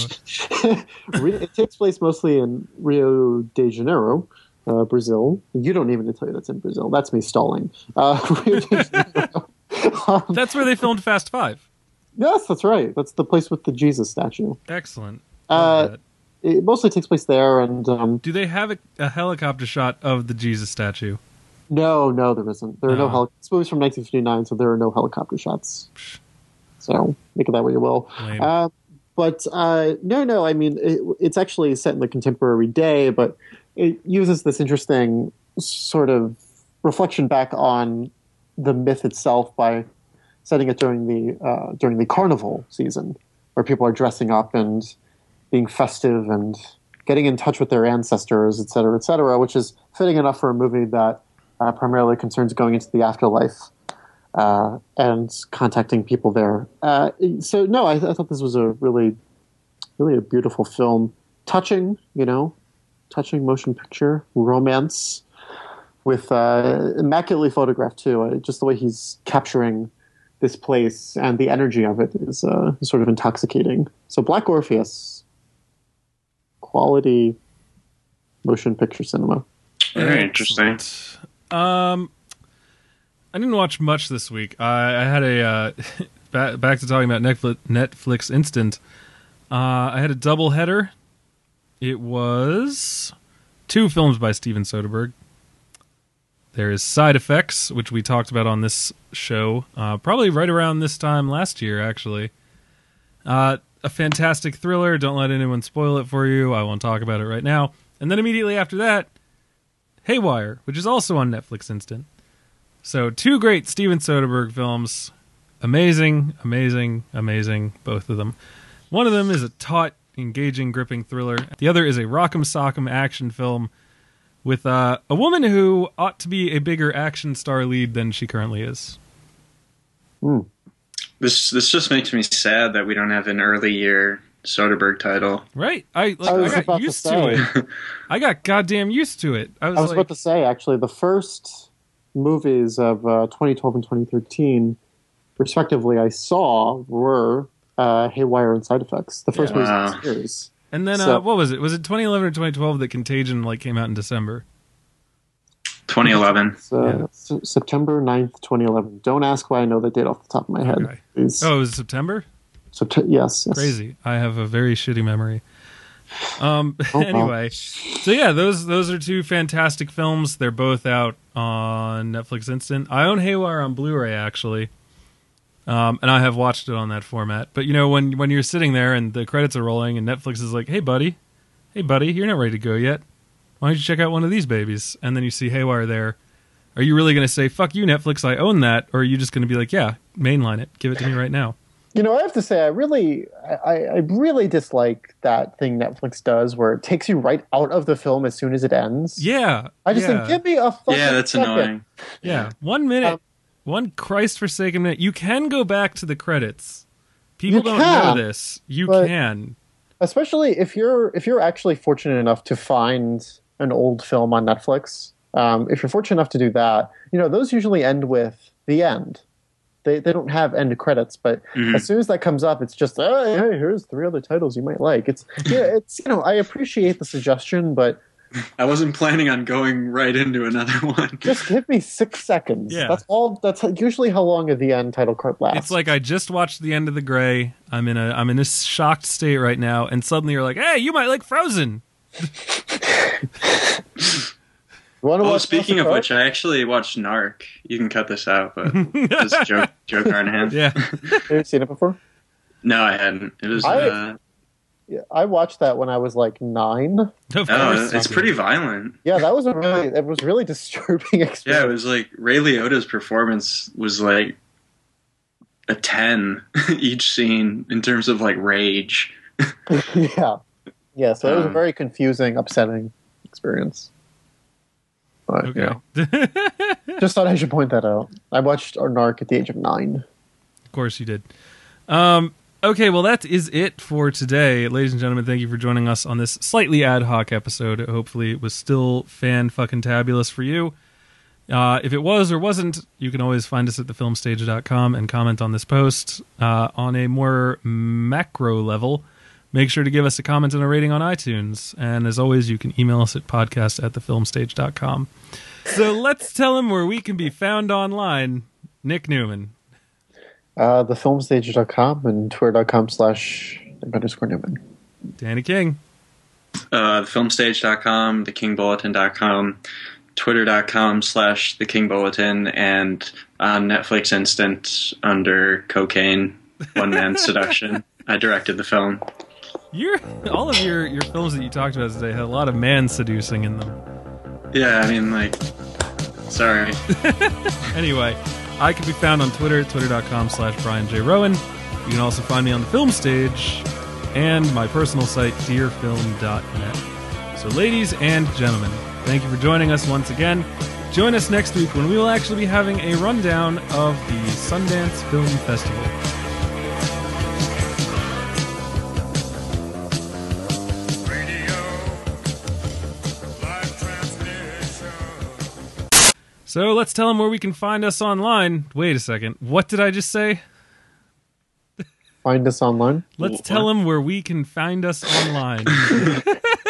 It takes place mostly in Rio de Janeiro, uh, Brazil. You don't even need to tell you that's in Brazil. That's me stalling. Uh, Rio de Janeiro. um, That's where they filmed Fast Five. yes, that's right. That's the place with the Jesus statue. Excellent. Uh, Love that. It mostly takes place there, and um, Do they have a, a helicopter shot of the Jesus statue? no, no, there isn't. There are no, Oh. heli- this movie's from nineteen fifty-nine, so there are no helicopter shots. So make it that way you will. Lame. Uh, but uh, no, no. I mean, it, it's actually set in the contemporary day, but it uses this interesting sort of reflection back on the myth itself by setting it during the uh, during the carnival season, where people are dressing up and being festive and getting in touch with their ancestors, et cetera, et cetera, which is fitting enough for a movie that uh, primarily concerns going into the afterlife. Uh, and contacting people there. Uh, so no, I, I thought this was a really, really a beautiful film, touching, you know, touching motion picture romance with uh, immaculately photographed too. Uh, just the way he's capturing this place and the energy of it is uh, sort of intoxicating. So Black Orpheus, quality motion picture cinema. Very interesting. Um, I didn't watch much this week. I, I had a uh, back, back to talking about Netflix, Netflix Instant. Uh, I had a double header. It was two films by Steven Soderbergh. There is Side Effects, which we talked about on this show, uh, probably right around this time last year, actually. Uh, a fantastic thriller. Don't let anyone spoil it for you. I won't talk about it right now. And then immediately after that, Haywire, which is also on Netflix Instant. So two great Steven Soderbergh films. Amazing, amazing, amazing, both of them. One of them is a taut, engaging, gripping thriller. The other is a rock'em sock'em action film with uh, a woman who ought to be a bigger action star lead than she currently is. Mm. This this just makes me sad that we don't have an early year Soderbergh title. Right. I, like, I was I about got to used to, say. it. I got goddamn used to it. I was, I was like, about to say, actually, the first movies of uh, twenty twelve and twenty thirteen, respectively, I saw were uh, Haywire and Side Effects. The first Yeah. movies Wow. of this series. And then, So- uh, what was it? Was it twenty eleven or twenty twelve that Contagion like came out in December? twenty eleven. It's, uh, Yeah. S- September ninth, twenty eleven. Don't ask why I know the date off the top of my head. Okay. Please. Oh, it was September? Sept- yes, yes. Crazy. I have a very shitty memory. Um. Oh, wow. Anyway, so yeah, those those are two fantastic films. They're both out on Netflix Instant. I own Haywire on Blu-ray actually, um, and I have watched it on that format. But you know, when when you're sitting there and the credits are rolling, and Netflix is like, "Hey, buddy, hey, buddy, you're not ready to go yet. Why don't you check out one of these babies?" And then you see Haywire there. Are you really going to say, "Fuck you, Netflix, I own that," or are you just going to be like, "Yeah, mainline it, give it to me right now"? You know, I have to say, I really, I, I really dislike that thing Netflix does, where it takes you right out of the film as soon as it ends. Yeah, I just yeah. think, give me a fucking Yeah, that's second. annoying. Yeah, one minute, Um, one Christ-forsaken minute. You can go back to the credits. People You don't can, know this. You but- can. Especially if you're if you're actually fortunate enough to find an old film on Netflix. Um, if you're fortunate enough to do that, you know those usually end with the end. They they don't have end credits, but Mhm. as soon as that comes up, it's just oh, hey, here's three other titles you might like. It's yeah, it's you know I appreciate the suggestion, but I wasn't planning on going right into another one. just give me six seconds. Yeah. That's all. That's usually how long the end title card lasts. It's like I just watched The End of the Gray. I'm in a I'm in a shocked state right now, and suddenly you're like, "Hey, you might like Frozen." You wanna Oh, watch speaking House of Cards? which, I actually watched Narc. You can cut this out, but it's Joe, Joe Carnahan. Yeah, Have you seen it before? No, I hadn't. It was. I- Uh, Yeah, I watched that when I was like nine. of oh, course. it's pretty violent. Yeah, that was a really it was really disturbing experience. Yeah, it was like Ray Liotta's performance was like a ten each scene in terms of like rage. yeah, yeah. So it was a Um, very confusing, upsetting experience. But, Okay. yeah. Just thought I should point that out. I watched Narc at the age of nine. Of course you did. Um, okay, well, that is it for today. Ladies and gentlemen, thank you for joining us on this slightly ad hoc episode. Hopefully it was still fan-fucking-tabulous for you. Uh, if it was or wasn't, you can always find us at the film stage dot com and comment on this post. Uh, on a more macro level, make sure to give us a comment and a rating on iTunes. And as always, you can email us at podcast at the film stage dot com. So let's tell them where we can be found online. Nick Newman. Uh, the film stage dot com and twitter dot com slash underscore Newman. Danny King. Uh, the film stage dot com, the king bulletin dot com, twitter dot com slash the king bulletin, and on Netflix Instant under Cocaine, One Man Seduction. I directed the film. Your all of your, your films that you talked about today had a lot of man seducing in them. Yeah, I mean, like, sorry. Anyway, I can be found on Twitter, twitter dot com slash Brian J. Rowan. You can also find me on the film stage and my personal site, dear film dot net. So ladies and gentlemen, thank you for joining us once again. Join us next week when we will actually be having a rundown of the Sundance Film Festival. So let's tell them where we can find us online. Wait a second. What did I just say? Find us online. Let's What? tell them where we can find us online.